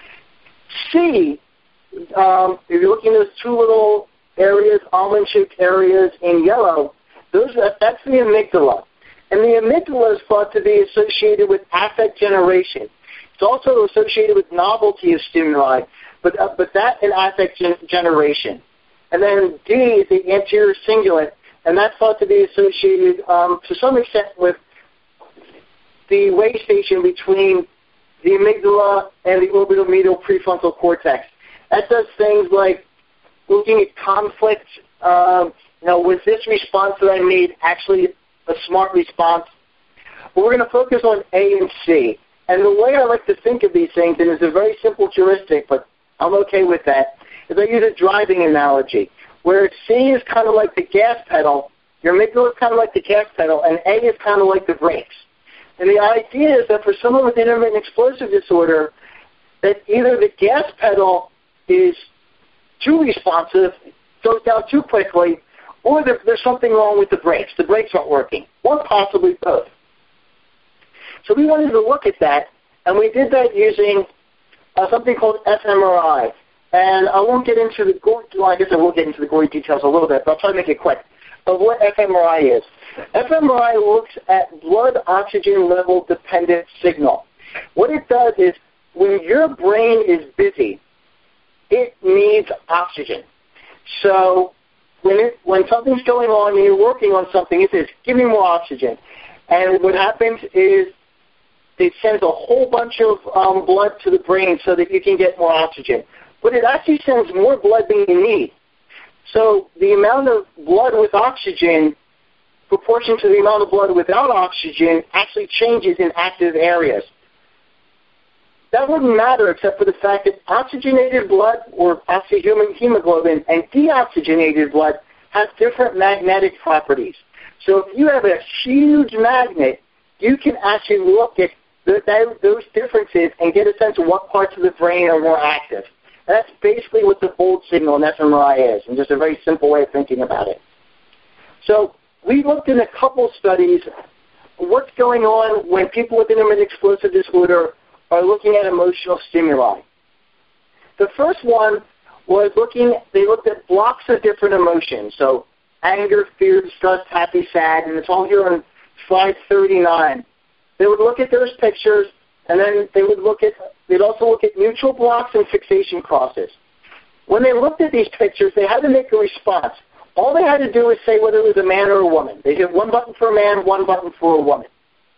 C, um, if you're looking at those two little areas, almond-shaped areas in yellow, those are, that's the amygdala. And the amygdala is thought to be associated with affect generation. It's also associated with novelty of stimuli, but uh, but that and affect gen- generation. And then D is the anterior cingulate, and that's thought to be associated um, to some extent with the way station between the amygdala and the orbital medial prefrontal cortex. That does things like looking at conflict. Um, you know, was this response that I made actually a smart response? But we're going to focus on A and C. And the way I like to think of these things, and it's a very simple heuristic, but I'm okay with that, is I use a driving analogy, where C is kind of like the gas pedal, your amygdala is kind of like the gas pedal, and A is kind of like the brakes. And the idea is that for someone with intermittent explosive disorder, that either the gas pedal is too responsive, goes down too quickly, or there, there's something wrong with the brakes. The brakes aren't working, or possibly both. So we wanted to look at that, and we did that using uh, something called f M R I. And I won't get into the gory, well, I guess I will get into the gory details a little bit, but I'll try to make it quick, of what f M R I is. f M R I looks at blood oxygen level dependent signal. What it does is when your brain is busy, it needs oxygen. So when it, when something's going on and you're working on something, it says, give me more oxygen. And what happens is it sends a whole bunch of um, blood to the brain so that you can get more oxygen. But it actually sends more blood than you need. So the amount of blood with oxygen, proportion to the amount of blood without oxygen, actually changes in active areas. That wouldn't matter except for the fact that oxygenated blood, or oxyhemoglobin, and deoxygenated blood have different magnetic properties. So if you have a huge magnet, you can actually look at the, that, those differences and get a sense of what parts of the brain are more active. And that's basically what the bold signal in f M R I is, and just a very simple way of thinking about it. So we looked in a couple studies what's going on when people with intermittent explosive disorder are looking at emotional stimuli. The first one was looking, they looked at blocks of different emotions. So anger, fear, disgust, happy, sad, and it's all here on slide thirty-nine. They would look at those pictures, and then they would look at, they'd also look at neutral blocks and fixation crosses. When they looked at these pictures, they had to make a response. All they had to do was say whether it was a man or a woman. They hit one button for a man, one button for a woman.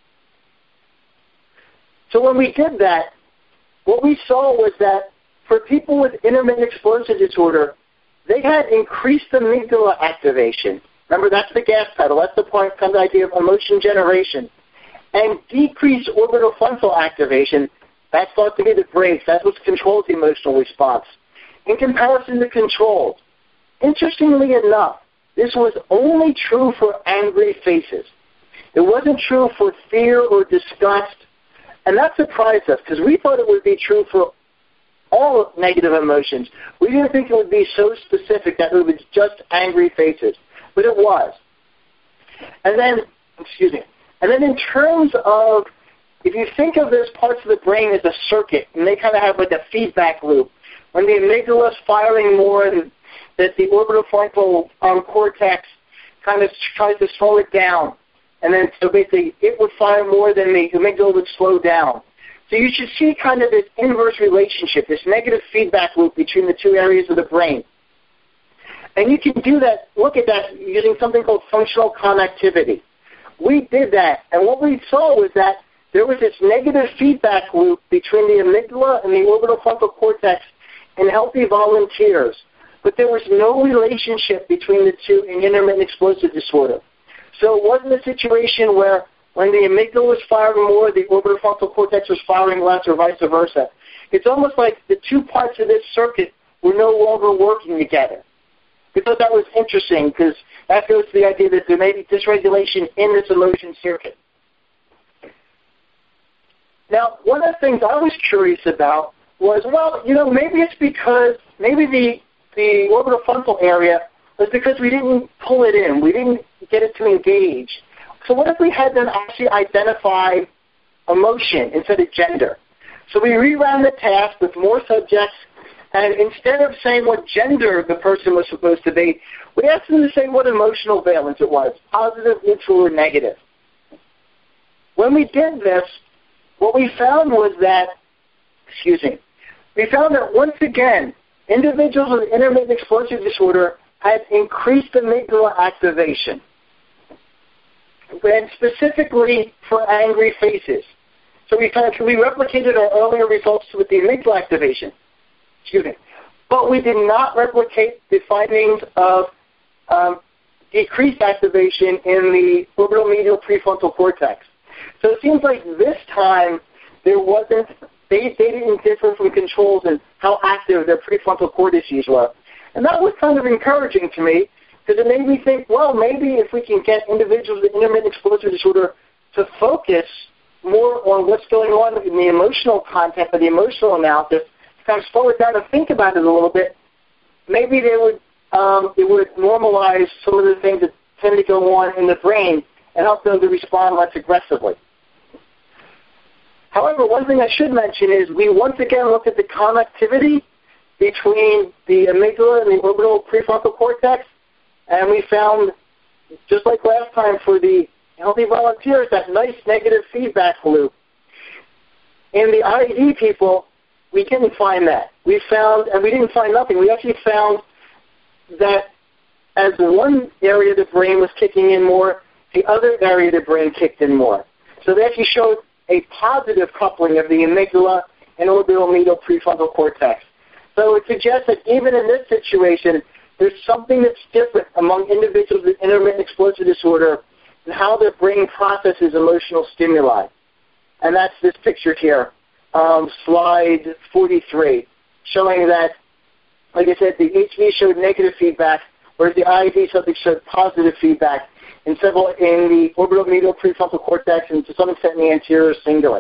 So when we did that, what we saw was that for people with intermittent explosive disorder, they had increased amygdala activation. Remember, that's the gas pedal. That's the point, kind of idea of emotion generation. And decreased orbital frontal activation. That's thought to be the brakes. That's what controls the emotional response. In comparison to controls, interestingly enough, this was only true for angry faces. It wasn't true for fear or disgust. And that surprised us because we thought it would be true for all negative emotions. We didn't think it would be so specific that it was just angry faces. But it was. And then, excuse me, and then in terms of, if you think of those parts of the brain as a circuit, and they kind of have like a feedback loop, when the amygdala is firing more, and that the orbital frontal um, cortex kind of tries to slow it down, and then so basically it would fire more than the amygdala would slow down. So you should see kind of this inverse relationship, this negative feedback loop between the two areas of the brain. And you can do that, look at that using something called functional connectivity. We did that, and what we saw was that there was this negative feedback loop between the amygdala and the orbital frontal cortex in healthy volunteers. but there was no relationship between the two in intermittent explosive disorder. So it wasn't a situation where when the amygdala was firing more, the orbitofrontal cortex was firing less, or vice versa. It's almost like the two parts of this circuit were no longer working together. I thought that was interesting because that goes to the idea that there may be dysregulation in this emotion circuit. Now, one of the things I was curious about was, well, you know, maybe it's because, maybe the, the orbitofrontal area was because we didn't pull it in. We didn't get it to engage. So what if we had them actually identify emotion instead of gender? So we reran the task with more subjects, and instead of saying what gender the person was supposed to be, we asked them to say what emotional valence it was, positive, neutral, or negative. When we did this, what we found was that, excuse me, we found that once again, individuals with intermittent explosive disorder had increased amygdala activation, and specifically for angry faces. So we found we replicated our earlier results with the amygdala activation. Excuse me. But we did not replicate the findings of um, decreased activation in the orbital medial prefrontal cortex. So it seems like this time there wasn't, they, they didn't differ from controls in how active their prefrontal cortices were. And that was kind of encouraging to me because it made me think, well, maybe if we can get individuals with intermittent explosive disorder to focus more on what's going on in the emotional content of the emotional analysis, kind of slow it down and think about it a little bit, maybe they would um, it would normalize some of the things that tend to go on in the brain and help them to respond less aggressively. However, one thing I should mention is we once again looked at the connectivity between the amygdala and the orbital prefrontal cortex, and we found, just like last time for the healthy volunteers, that nice negative feedback loop. In the I E D people, we didn't find that. We found, and we didn't find nothing. We actually found that as one area of the brain was kicking in more, the other area of the brain kicked in more. So they actually showed a positive coupling of the amygdala and orbital medial prefrontal cortex. So it suggests that even in this situation, there's something that's different among individuals with intermittent explosive disorder and how their brain processes emotional stimuli. And that's this picture here. Um, slide forty-three, showing that, like I said, the H V showed negative feedback, whereas the I E D subject showed positive feedback in several in the orbital medial prefrontal cortex and to some extent in the anterior cingulate.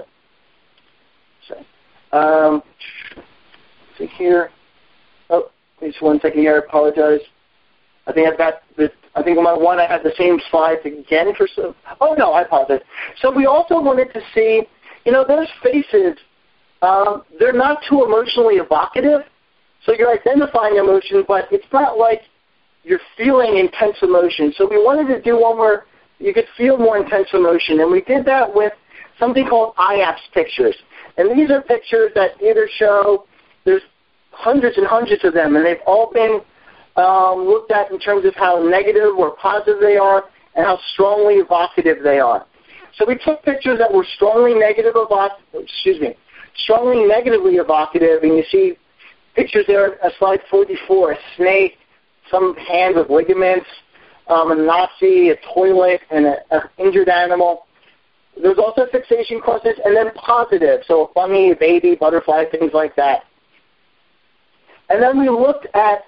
So, um, see here. Oh, just one second here. I apologize. I think I've got the. I think on my one I have the same slides again for some. Oh no, I apologize. So we also wanted to see, you know, those faces. Um, they're not too emotionally evocative, so you're identifying emotion, but it's not like you're feeling intense emotion. So we wanted to do one where you could feel more intense emotion, and we did that with something called I A P S pictures. And these are pictures that either show, there's hundreds and hundreds of them, and they've all been um, looked at in terms of how negative or positive they are and how strongly evocative they are. So we took pictures that were strongly negative evocative, excuse me, strongly negatively evocative, and you see pictures there at slide forty-four, a snake, some hand with ligaments, um, a Nazi, a toilet, and an injured animal. There's also fixation clusters, and then positive, so a bunny, a baby, butterfly, things like that. And then we looked at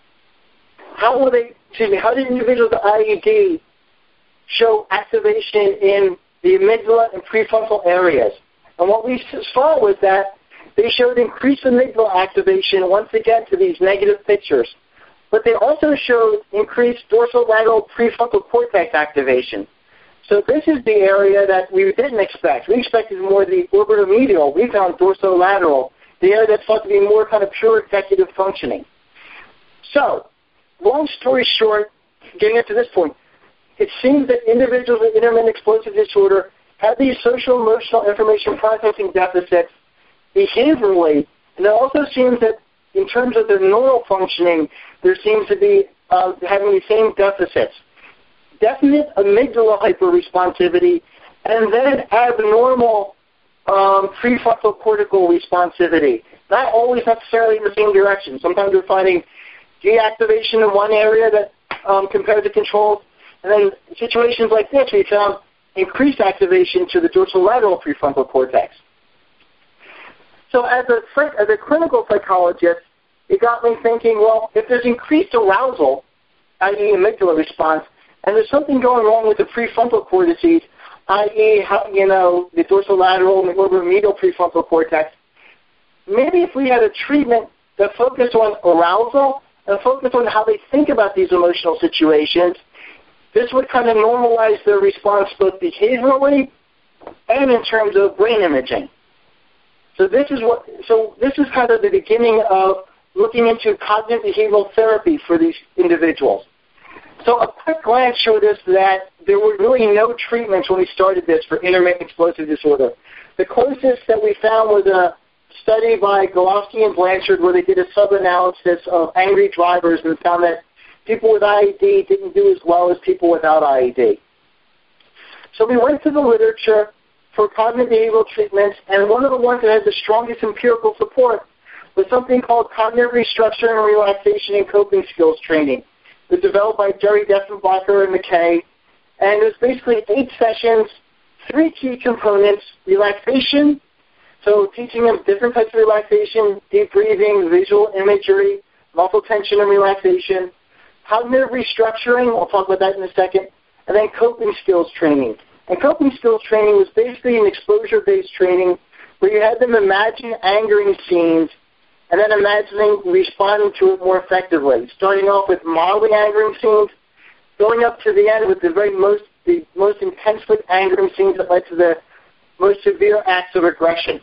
how were they, excuse me, how did individuals with I E D show activation in the amygdala and prefrontal areas. And what we saw was that they showed increased amygdala activation, once again, to these negative pictures. But they also showed increased dorsolateral prefrontal cortex activation. So this is the area that we didn't expect. We expected more the orbitomedial. We found dorsolateral, the area that's thought to be more kind of pure executive functioning. So, long story short, getting up to this point, it seems that individuals with intermittent explosive disorder have these social emotional information processing deficits behaviorally, and it also seems that in terms of their neural functioning, there seems to be uh, having the same deficits. Definite amygdala hyperresponsivity, and then abnormal um, prefrontal cortical responsivity. Not always necessarily in the same direction. Sometimes we're finding deactivation in one area that um, compared to controls. And then situations like this, we found increased activation to the dorsolateral prefrontal cortex. So as a, as a clinical psychologist, it got me thinking, well, if there's increased arousal, that is amygdala response, and there's something going wrong with the prefrontal cortices, that is, you know, the dorsolateral and the orbitomedial prefrontal cortex, maybe if we had a treatment that focused on arousal and focused on how they think about these emotional situations, this would kind of normalize their response both behaviorally and in terms of brain imaging. So this is what. So this is kind of the beginning of looking into cognitive behavioral therapy for these individuals. So a quick glance showed us that there were really no treatments when we started this for intermittent explosive disorder. The closest that we found was a study by Golofsky and Blanchard where they did a sub-analysis of angry drivers and found that people with I E D didn't do as well as people without I E D. So we went to the literature for cognitive behavioral treatments, and one of the ones that had the strongest empirical support was something called cognitive restructuring and relaxation and coping skills training. It was developed by Jerry Deffenbacher and McKay, and it was basically eight sessions, three key components: relaxation, so teaching them different types of relaxation, deep breathing, visual imagery, muscle tension and relaxation, cognitive restructuring, I'll talk about that in a second, and then coping skills training. And coping skills training was basically an exposure-based training where you had them imagine angering scenes and then imagining responding to it more effectively, starting off with mildly angering scenes, going up to the end with the very most, the most intensely angering scenes that led to the most severe acts of aggression.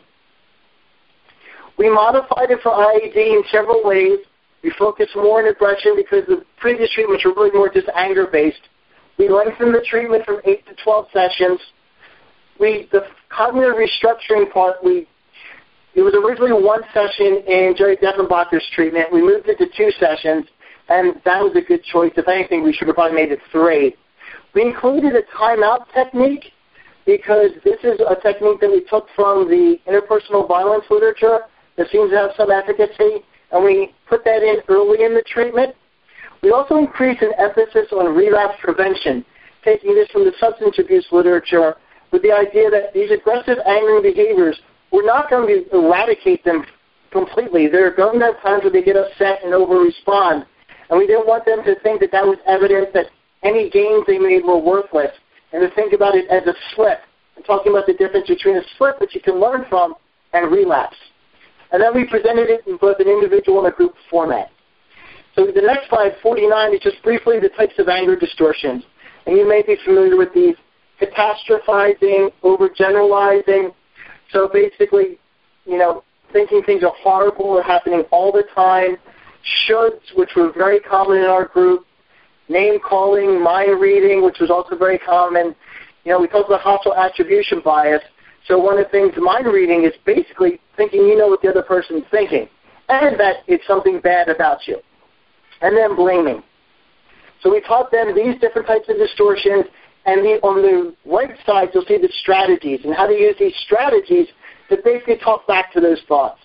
We modified it for I E D in several ways. We focused more on aggression because the previous treatments were really more just anger-based. We lengthened the treatment from eight to twelve sessions. We, the cognitive restructuring part, we, it was originally one session in Jerry Deffenbacher's treatment. We moved it to two sessions, and that was a good choice. If anything, we should have probably made it three. We included a timeout technique because this is a technique that we took from the interpersonal violence literature that seems to have some efficacy, and we put that in early in the treatment. We also increased an emphasis on relapse prevention, taking this from the substance abuse literature with the idea that these aggressive, angering behaviors, we're not going to eradicate them completely. There are going to have times where they get upset and over-respond, and we didn't want them to think that that was evidence that any gains they made were worthless, and to think about it as a slip, and talking about the difference between a slip that you can learn from and relapse. And then we presented it in both an individual and a group format. So the next slide, forty-nine, is just briefly the types of anger distortions. And you may be familiar with these: catastrophizing, overgeneralizing. So basically, you know, thinking things are horrible or happening all the time. Shoulds, which were very common in our group. Name calling, mind reading, which was also very common. You know, we talked about hostile attribution bias. So one of the things, mind reading, is basically thinking you know what the other person's thinking and that it's something bad about you. And then blaming. So we taught them these different types of distortions, and the, on the right side you'll see the strategies and how to use these strategies to basically talk back to those thoughts.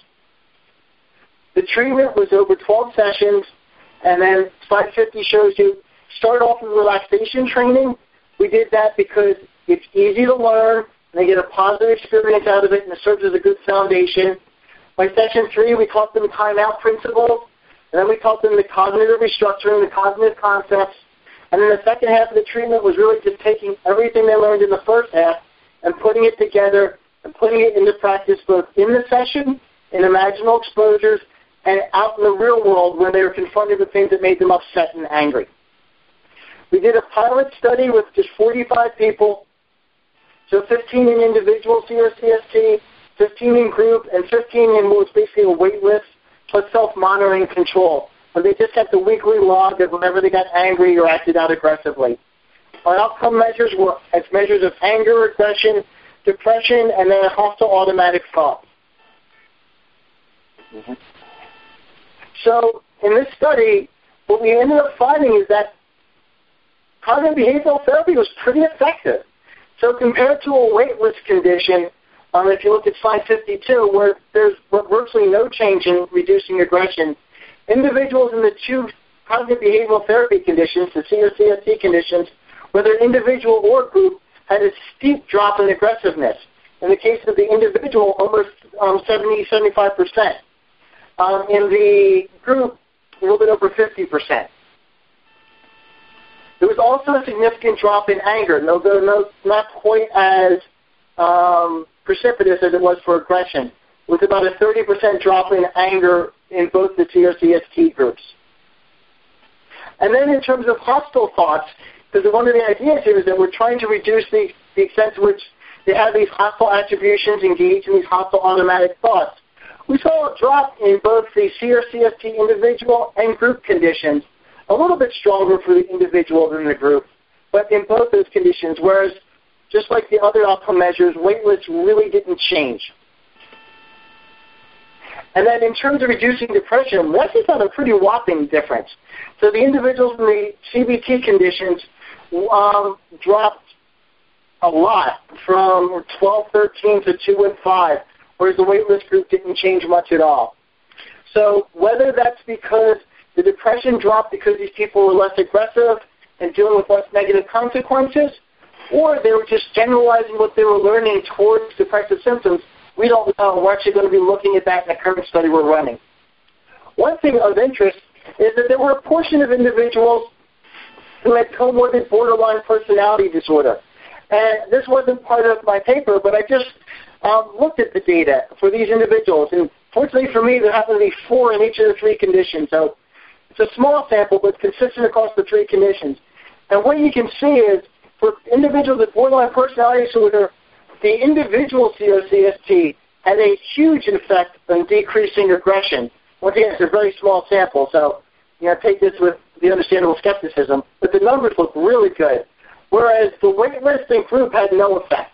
The treatment was over twelve sessions, and then slide fifty shows you start off with relaxation training. We did that because it's easy to learn, and they get a positive experience out of it, and it serves as a good foundation. By session three, we taught them timeout principles. And then we taught them the cognitive restructuring, the cognitive concepts. And then the second half of the treatment was really just taking everything they learned in the first half and putting it together and putting it into practice both in the session, in imaginal exposures, and out in the real world when they were confronted with things that made them upset and angry. We did a pilot study with just forty-five people, so fifteen in individual C R C S T, fifteen in group, and fifteen in what was basically a wait list, plus self-monitoring control, where they just had the weekly log of whenever they got angry or acted out aggressively. Our outcome measures were as measures of anger, aggression, depression, and then a hostile automatic thought. Mm-hmm. So in this study, what we ended up finding is that cognitive behavioral therapy was pretty effective. So compared to a waitlist condition, Um, if you look at slide fifty-two, where there's virtually no change in reducing aggression, individuals in the two cognitive behavioral therapy conditions, the C R C S T conditions, whether individual or group had a steep drop in aggressiveness. In the case of the individual, almost um, seventy, seventy-five percent. Um, in the group, a little bit over fifty percent. There was also a significant drop in anger, although no, not quite as um, precipitous as it was for aggression, with about a thirty percent drop in anger in both the C R C S T groups. And then in terms of hostile thoughts, because one of the ideas here is that we're trying to reduce the, the extent to which they have these hostile attributions, engage in these hostile automatic thoughts. We saw a drop in both the C R C S T individual and group conditions, a little bit stronger for the individual than the group, but in both those conditions, whereas just like the other outcome measures, waitlist really didn't change. And then in terms of reducing depression, Wesley found a pretty whopping difference. So the individuals in the C B T conditions um, dropped a lot, from twelve, thirteen to two and five, whereas the waitlist group didn't change much at all. So whether that's because the depression dropped because these people were less aggressive and dealing with less negative consequences, or they were just generalizing what they were learning towards depressive symptoms, we don't know. We're actually going to be looking at that in the current study we're running. One thing of interest is that there were a portion of individuals who had comorbid borderline personality disorder. And this wasn't part of my paper, but I just um, looked at the data for these individuals. And fortunately for me, there happened to be four in each of the three conditions. So it's a small sample, but consistent across the three conditions. And what you can see is for individuals with borderline personality disorder, the individual C R C S T had a huge effect on decreasing aggression. Once again, it's a very small sample, so you know, take this with the understandable skepticism. But the numbers look really good, whereas the waitlisting group had no effect.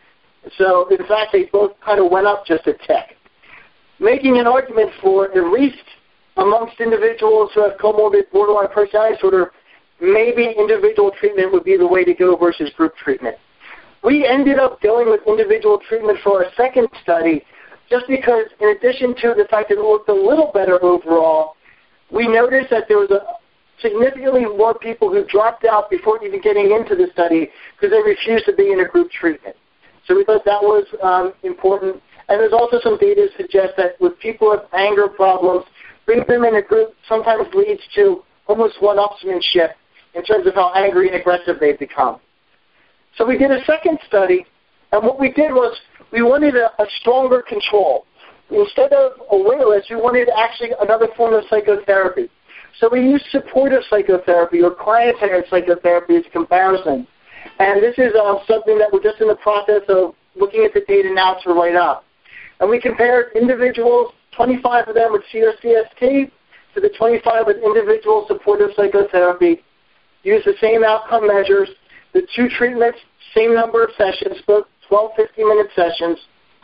So, in fact, they both kind of went up just a tick, making an argument for, at least amongst individuals who have comorbid borderline personality disorder, maybe individual treatment would be the way to go versus group treatment. We ended up going with individual treatment for our second study just because, in addition to the fact that it looked a little better overall, we noticed that there was a significantly more people who dropped out before even getting into the study because they refused to be in a group treatment. So we thought that was um, important. And there's also some data to suggest that with people with anger problems, bringing them in a group sometimes leads to almost one-upsmanship in terms of how angry and aggressive they've become. So we did a second study, and what we did was we wanted a, a stronger control. Instead of a waitlist, we wanted actually another form of psychotherapy. So we used supportive psychotherapy or client-centered psychotherapy as a comparison. And this is uh, something that we're just in the process of looking at the data now to write up. And we compared individuals, twenty-five of them with C R C S T, to the twenty-five with individual supportive psychotherapy, used the same outcome measures, the two treatments, same number of sessions, both twelve, fifteen-minute sessions.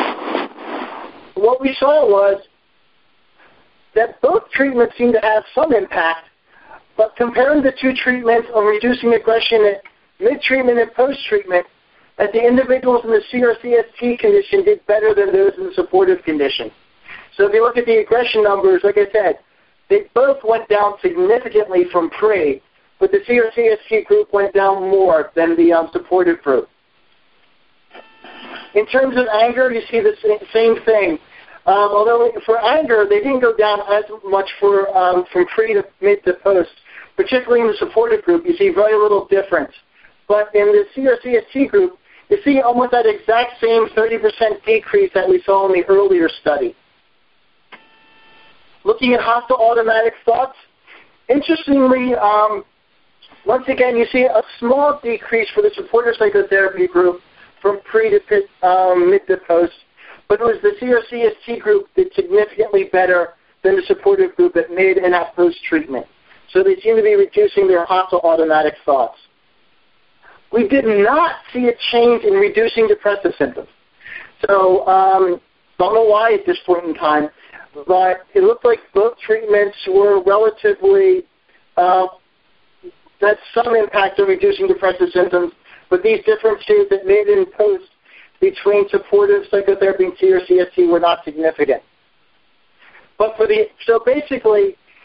What we saw was that both treatments seemed to have some impact, but comparing the two treatments on reducing aggression at mid-treatment and post-treatment, that the individuals in the C R C S T condition did better than those in the supportive condition. So if you look at the aggression numbers, like I said, they both went down significantly from pre, but the C R C S T group went down more than the um, supportive group. In terms of anger, you see the same thing. Um, although for anger, they didn't go down as much for um, from pre to mid to post. Particularly in the supportive group, you see very little difference. But in the C R C S T group, you see almost that exact same thirty percent decrease that we saw in the earlier study. Looking at hostile automatic thoughts, interestingly, um, once again, you see a small decrease for the supportive psychotherapy group from pre to um, mid to post, but it was the C R C S T group that did significantly better than the supportive group at mid and at post treatment. So they seem to be reducing their hostile automatic thoughts. We did not see a change in reducing depressive symptoms. So um, don't know why at this point in time, but it looked like both treatments were relatively, uh, had some impact on reducing depressive symptoms, but these differences that mid and post between supportive psychotherapy and C R C S T were not significant. But for the, so basically,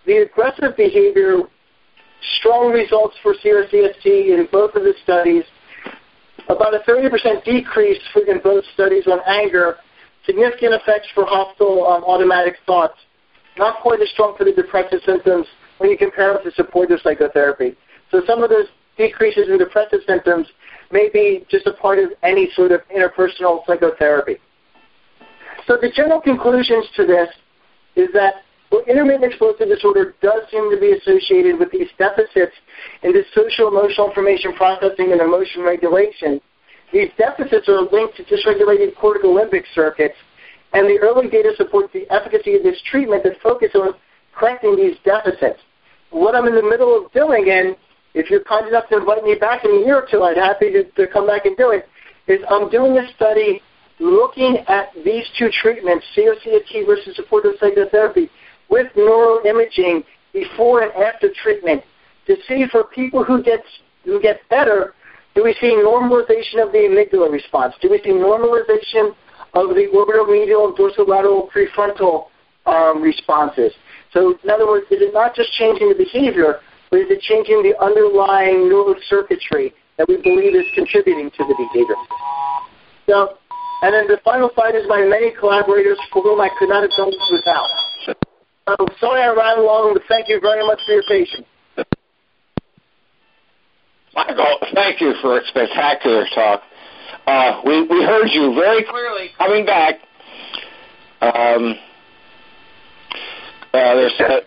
the aggressive behavior, strong results for C R C S T in both of the studies, about a thirty percent decrease in both studies on anger, significant effects for hostile um, automatic thoughts, not quite as strong for the depressive symptoms when you compare them to supportive psychotherapy. So some of those decreases in depressive symptoms may be just a part of any sort of interpersonal psychotherapy. So the general conclusions to this is that well, intermittent explosive disorder does seem to be associated with these deficits in the social emotional information processing and emotion regulation. These deficits are linked to dysregulated cortical limbic circuits, and the early data supports the efficacy of this treatment that focuses on correcting these deficits. What I'm in the middle of doing, and if you're kind enough to invite me back in a year or two, I'd happy to, to come back and do it, is I'm doing a study looking at these two treatments, C R C S T versus supportive psychotherapy, with neuroimaging before and after treatment to see for people who get, who get better, do we see normalization of the amygdala response? Do we see normalization of the orbitomedial and dorsolateral prefrontal um, responses? So in other words, is it not just changing the behavior, but is it changing the underlying neural circuitry that we believe is contributing to the behavior? So, and then the final slide is my many collaborators for whom I could not have done this without. So sorry I ran along, but thank you very much for your patience. Michael, thank you for a spectacular talk. Uh, we, we heard you very clearly coming back. Um, uh, there's uh,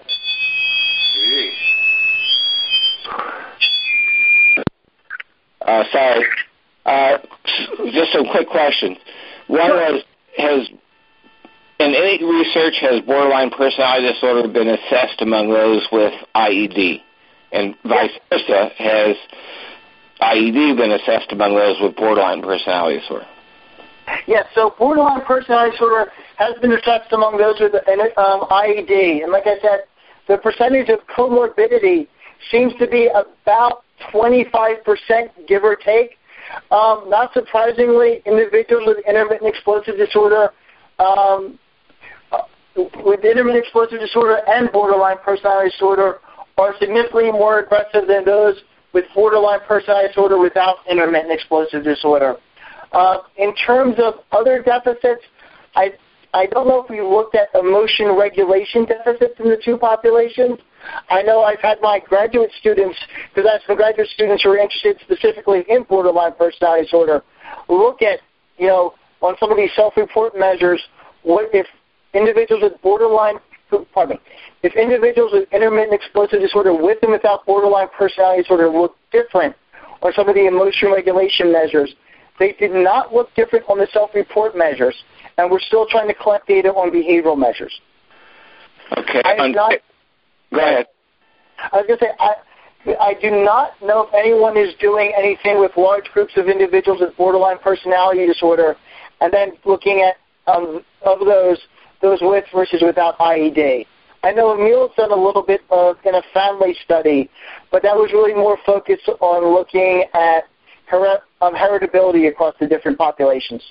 uh, sorry. Uh, just some quick questions. One was, has in any research has borderline personality disorder been assessed among those with I E D? And vice versa, has I E D been assessed among those with borderline personality disorder? Yes, so borderline personality disorder has been assessed among those with um, I E D. And like I said, the percentage of comorbidity seems to be about twenty-five percent, give or take. Um, not surprisingly, individuals with intermittent explosive disorder, um, with intermittent explosive disorder and borderline personality disorder are significantly more aggressive than those with borderline personality disorder without intermittent explosive disorder. Uh, in terms of other deficits, I I don't know if we looked at emotion regulation deficits in the two populations. I know I've had my graduate students, because I have some graduate students who are interested specifically in borderline personality disorder, look at, you know, on some of these self-report measures, what if individuals with borderline, pardon me, if individuals with intermittent explosive disorder with and without borderline personality disorder look different on some of the emotion regulation measures. They did not look different on the self-report measures, and we're still trying to collect data on behavioral measures. Okay. I am not, Go ahead. I was going to say, I, I do not know if anyone is doing anything with large groups of individuals with borderline personality disorder and then looking at, um, of those, those with versus without I E D. I know Emil's done a little bit of, in a family study, but that was really more focused on looking at her, um, heritability across the different populations.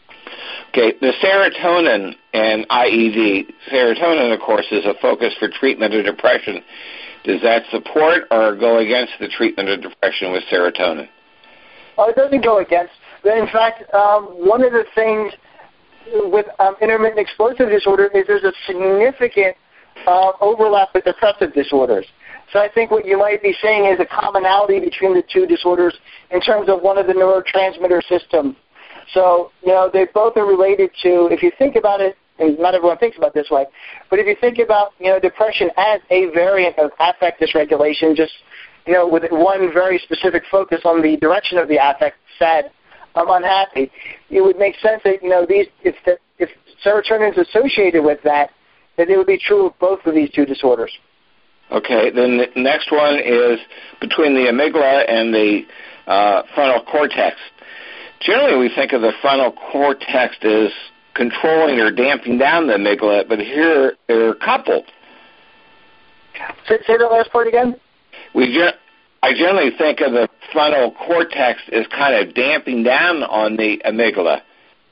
Okay, the serotonin and I E D. Serotonin, of course, is a focus for treatment of depression. Does that support or go against the treatment of depression with serotonin? Oh, it doesn't go against. But in fact, um, one of the things with um, intermittent explosive disorder is there's a significant uh, overlap with depressive disorders. So I think what you might be saying is a commonality between the two disorders in terms of one of the neurotransmitter systems. So, you know, they both are related to, if you think about it, and not everyone thinks about it this way, but if you think about, you know, depression as a variant of affect dysregulation, just, you know, with one very specific focus on the direction of the affect, sad, I'm unhappy, it would make sense that, you know, these, if, the, if serotonin is associated with that, that it would be true of both of these two disorders. Okay, then the next one is between the amygdala and the uh, frontal cortex. Generally, we think of the frontal cortex as controlling or damping down the amygdala, but here they're coupled. Say, say that last part again. We ge- I generally think of the frontal cortex as kind of damping down on the amygdala,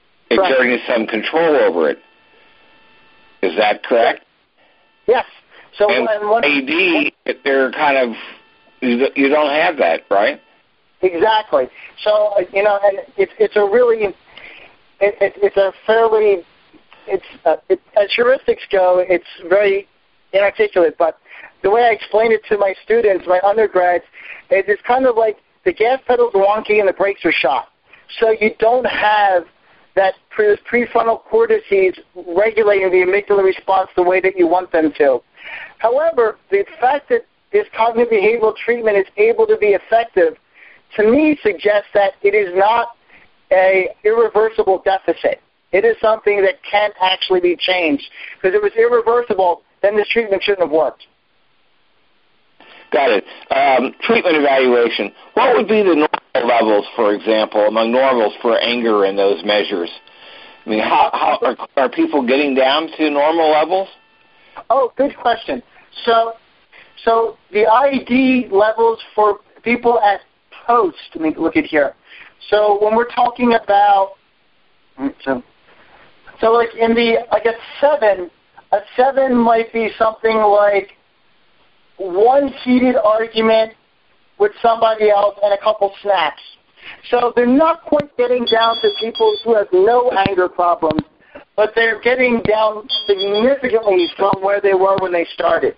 exerting right. some control over it. Is that correct? Yes. So and and one, A D, they're kind of, you don't have that, right? Exactly. So uh, you know, and it's it's a really, it, it, it's a fairly, it's uh, it, as heuristics go, it's very inarticulate. But the way I explain it to my students, my undergrads, is it's kind of like the gas pedal's wonky and the brakes are shot. So you don't have that pre- prefrontal cortices regulating the amygdala response the way that you want them to. However, the fact that this cognitive behavioral treatment is able to be effective, to me, suggests that it is not a irreversible deficit. It is something that can actually be changed. Because if it was irreversible, then this treatment shouldn't have worked. Got it. Um, treatment evaluation. What would be the normal levels, for example, among normals for anger in those measures? I mean, how, how are, are people getting down to normal levels? Oh, good question. So, so the I D levels for people at post, let me look at here. So when we're talking about, so, so like in the, like a seven, a seven might be something like one heated argument with somebody else and a couple snaps. So they're not quite getting down to people who have no anger problems, but they're getting down significantly from where they were when they started.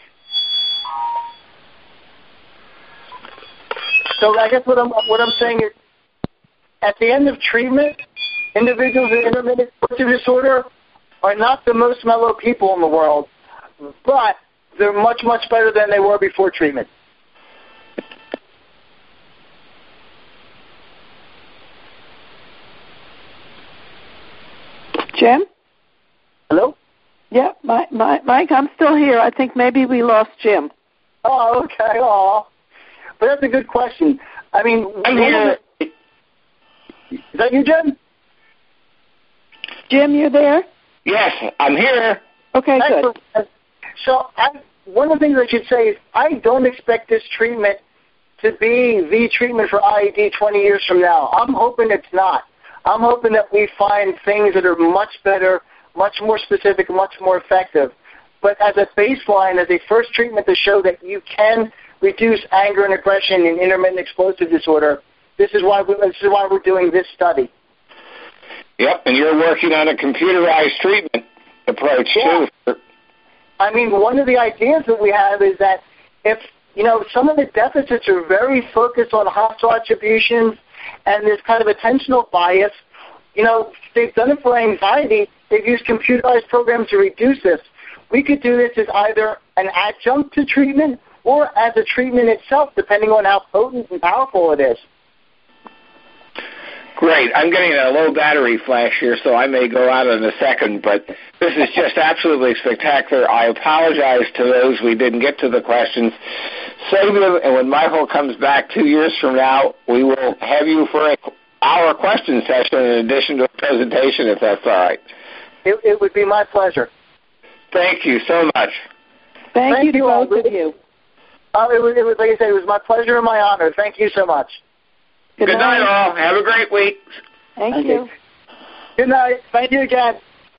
So I guess what I'm what I'm saying is, at the end of treatment, individuals with intermittent depressive disorder are not the most mellow people in the world, but they're much, much better than they were before treatment. Jim? Hello? Yeah, my, my, Mike, I'm still here. I think maybe we lost Jim. Oh, okay. Oh, but that's a good question. I mean, I'm here. Is that you, Jim? Jim, you there? Yes, I'm here. Okay, Excellent. good. So I, one of the things I should say is I don't expect this treatment to be the treatment for I E D twenty years from now. I'm hoping it's not. I'm hoping that we find things that are much better, much more specific, much more effective. But as a baseline, as a first treatment to show that you can reduce anger and aggression in intermittent explosive disorder, this is why we, this is why we're doing this study. Yep, and you're working on a computerized treatment approach Yeah. too. I mean, one of the ideas that we have is that if, you know, some of the deficits are very focused on hostile attributions and this kind of attentional bias, you know, they've done it for anxiety. They've used computerized programs to reduce this. We could do this as either an adjunct to treatment or as a treatment itself, depending on how potent and powerful it is. Great. I'm getting a low battery flash here, so I may go out in a second, but this is just absolutely spectacular. I apologize to those we didn't get to the questions. Save them, and when Michael comes back two years from now, we will have you for a our question session in addition to a presentation, if that's all right. It, it would be my pleasure. Thank you so much. Thank, Thank you to you all. both of you. Uh, it, was, it was, like I said, it was my pleasure and my honor. Thank you so much. Good, Good night, all. Have a great week. Thank Thank you. you. Good night. Thank you again.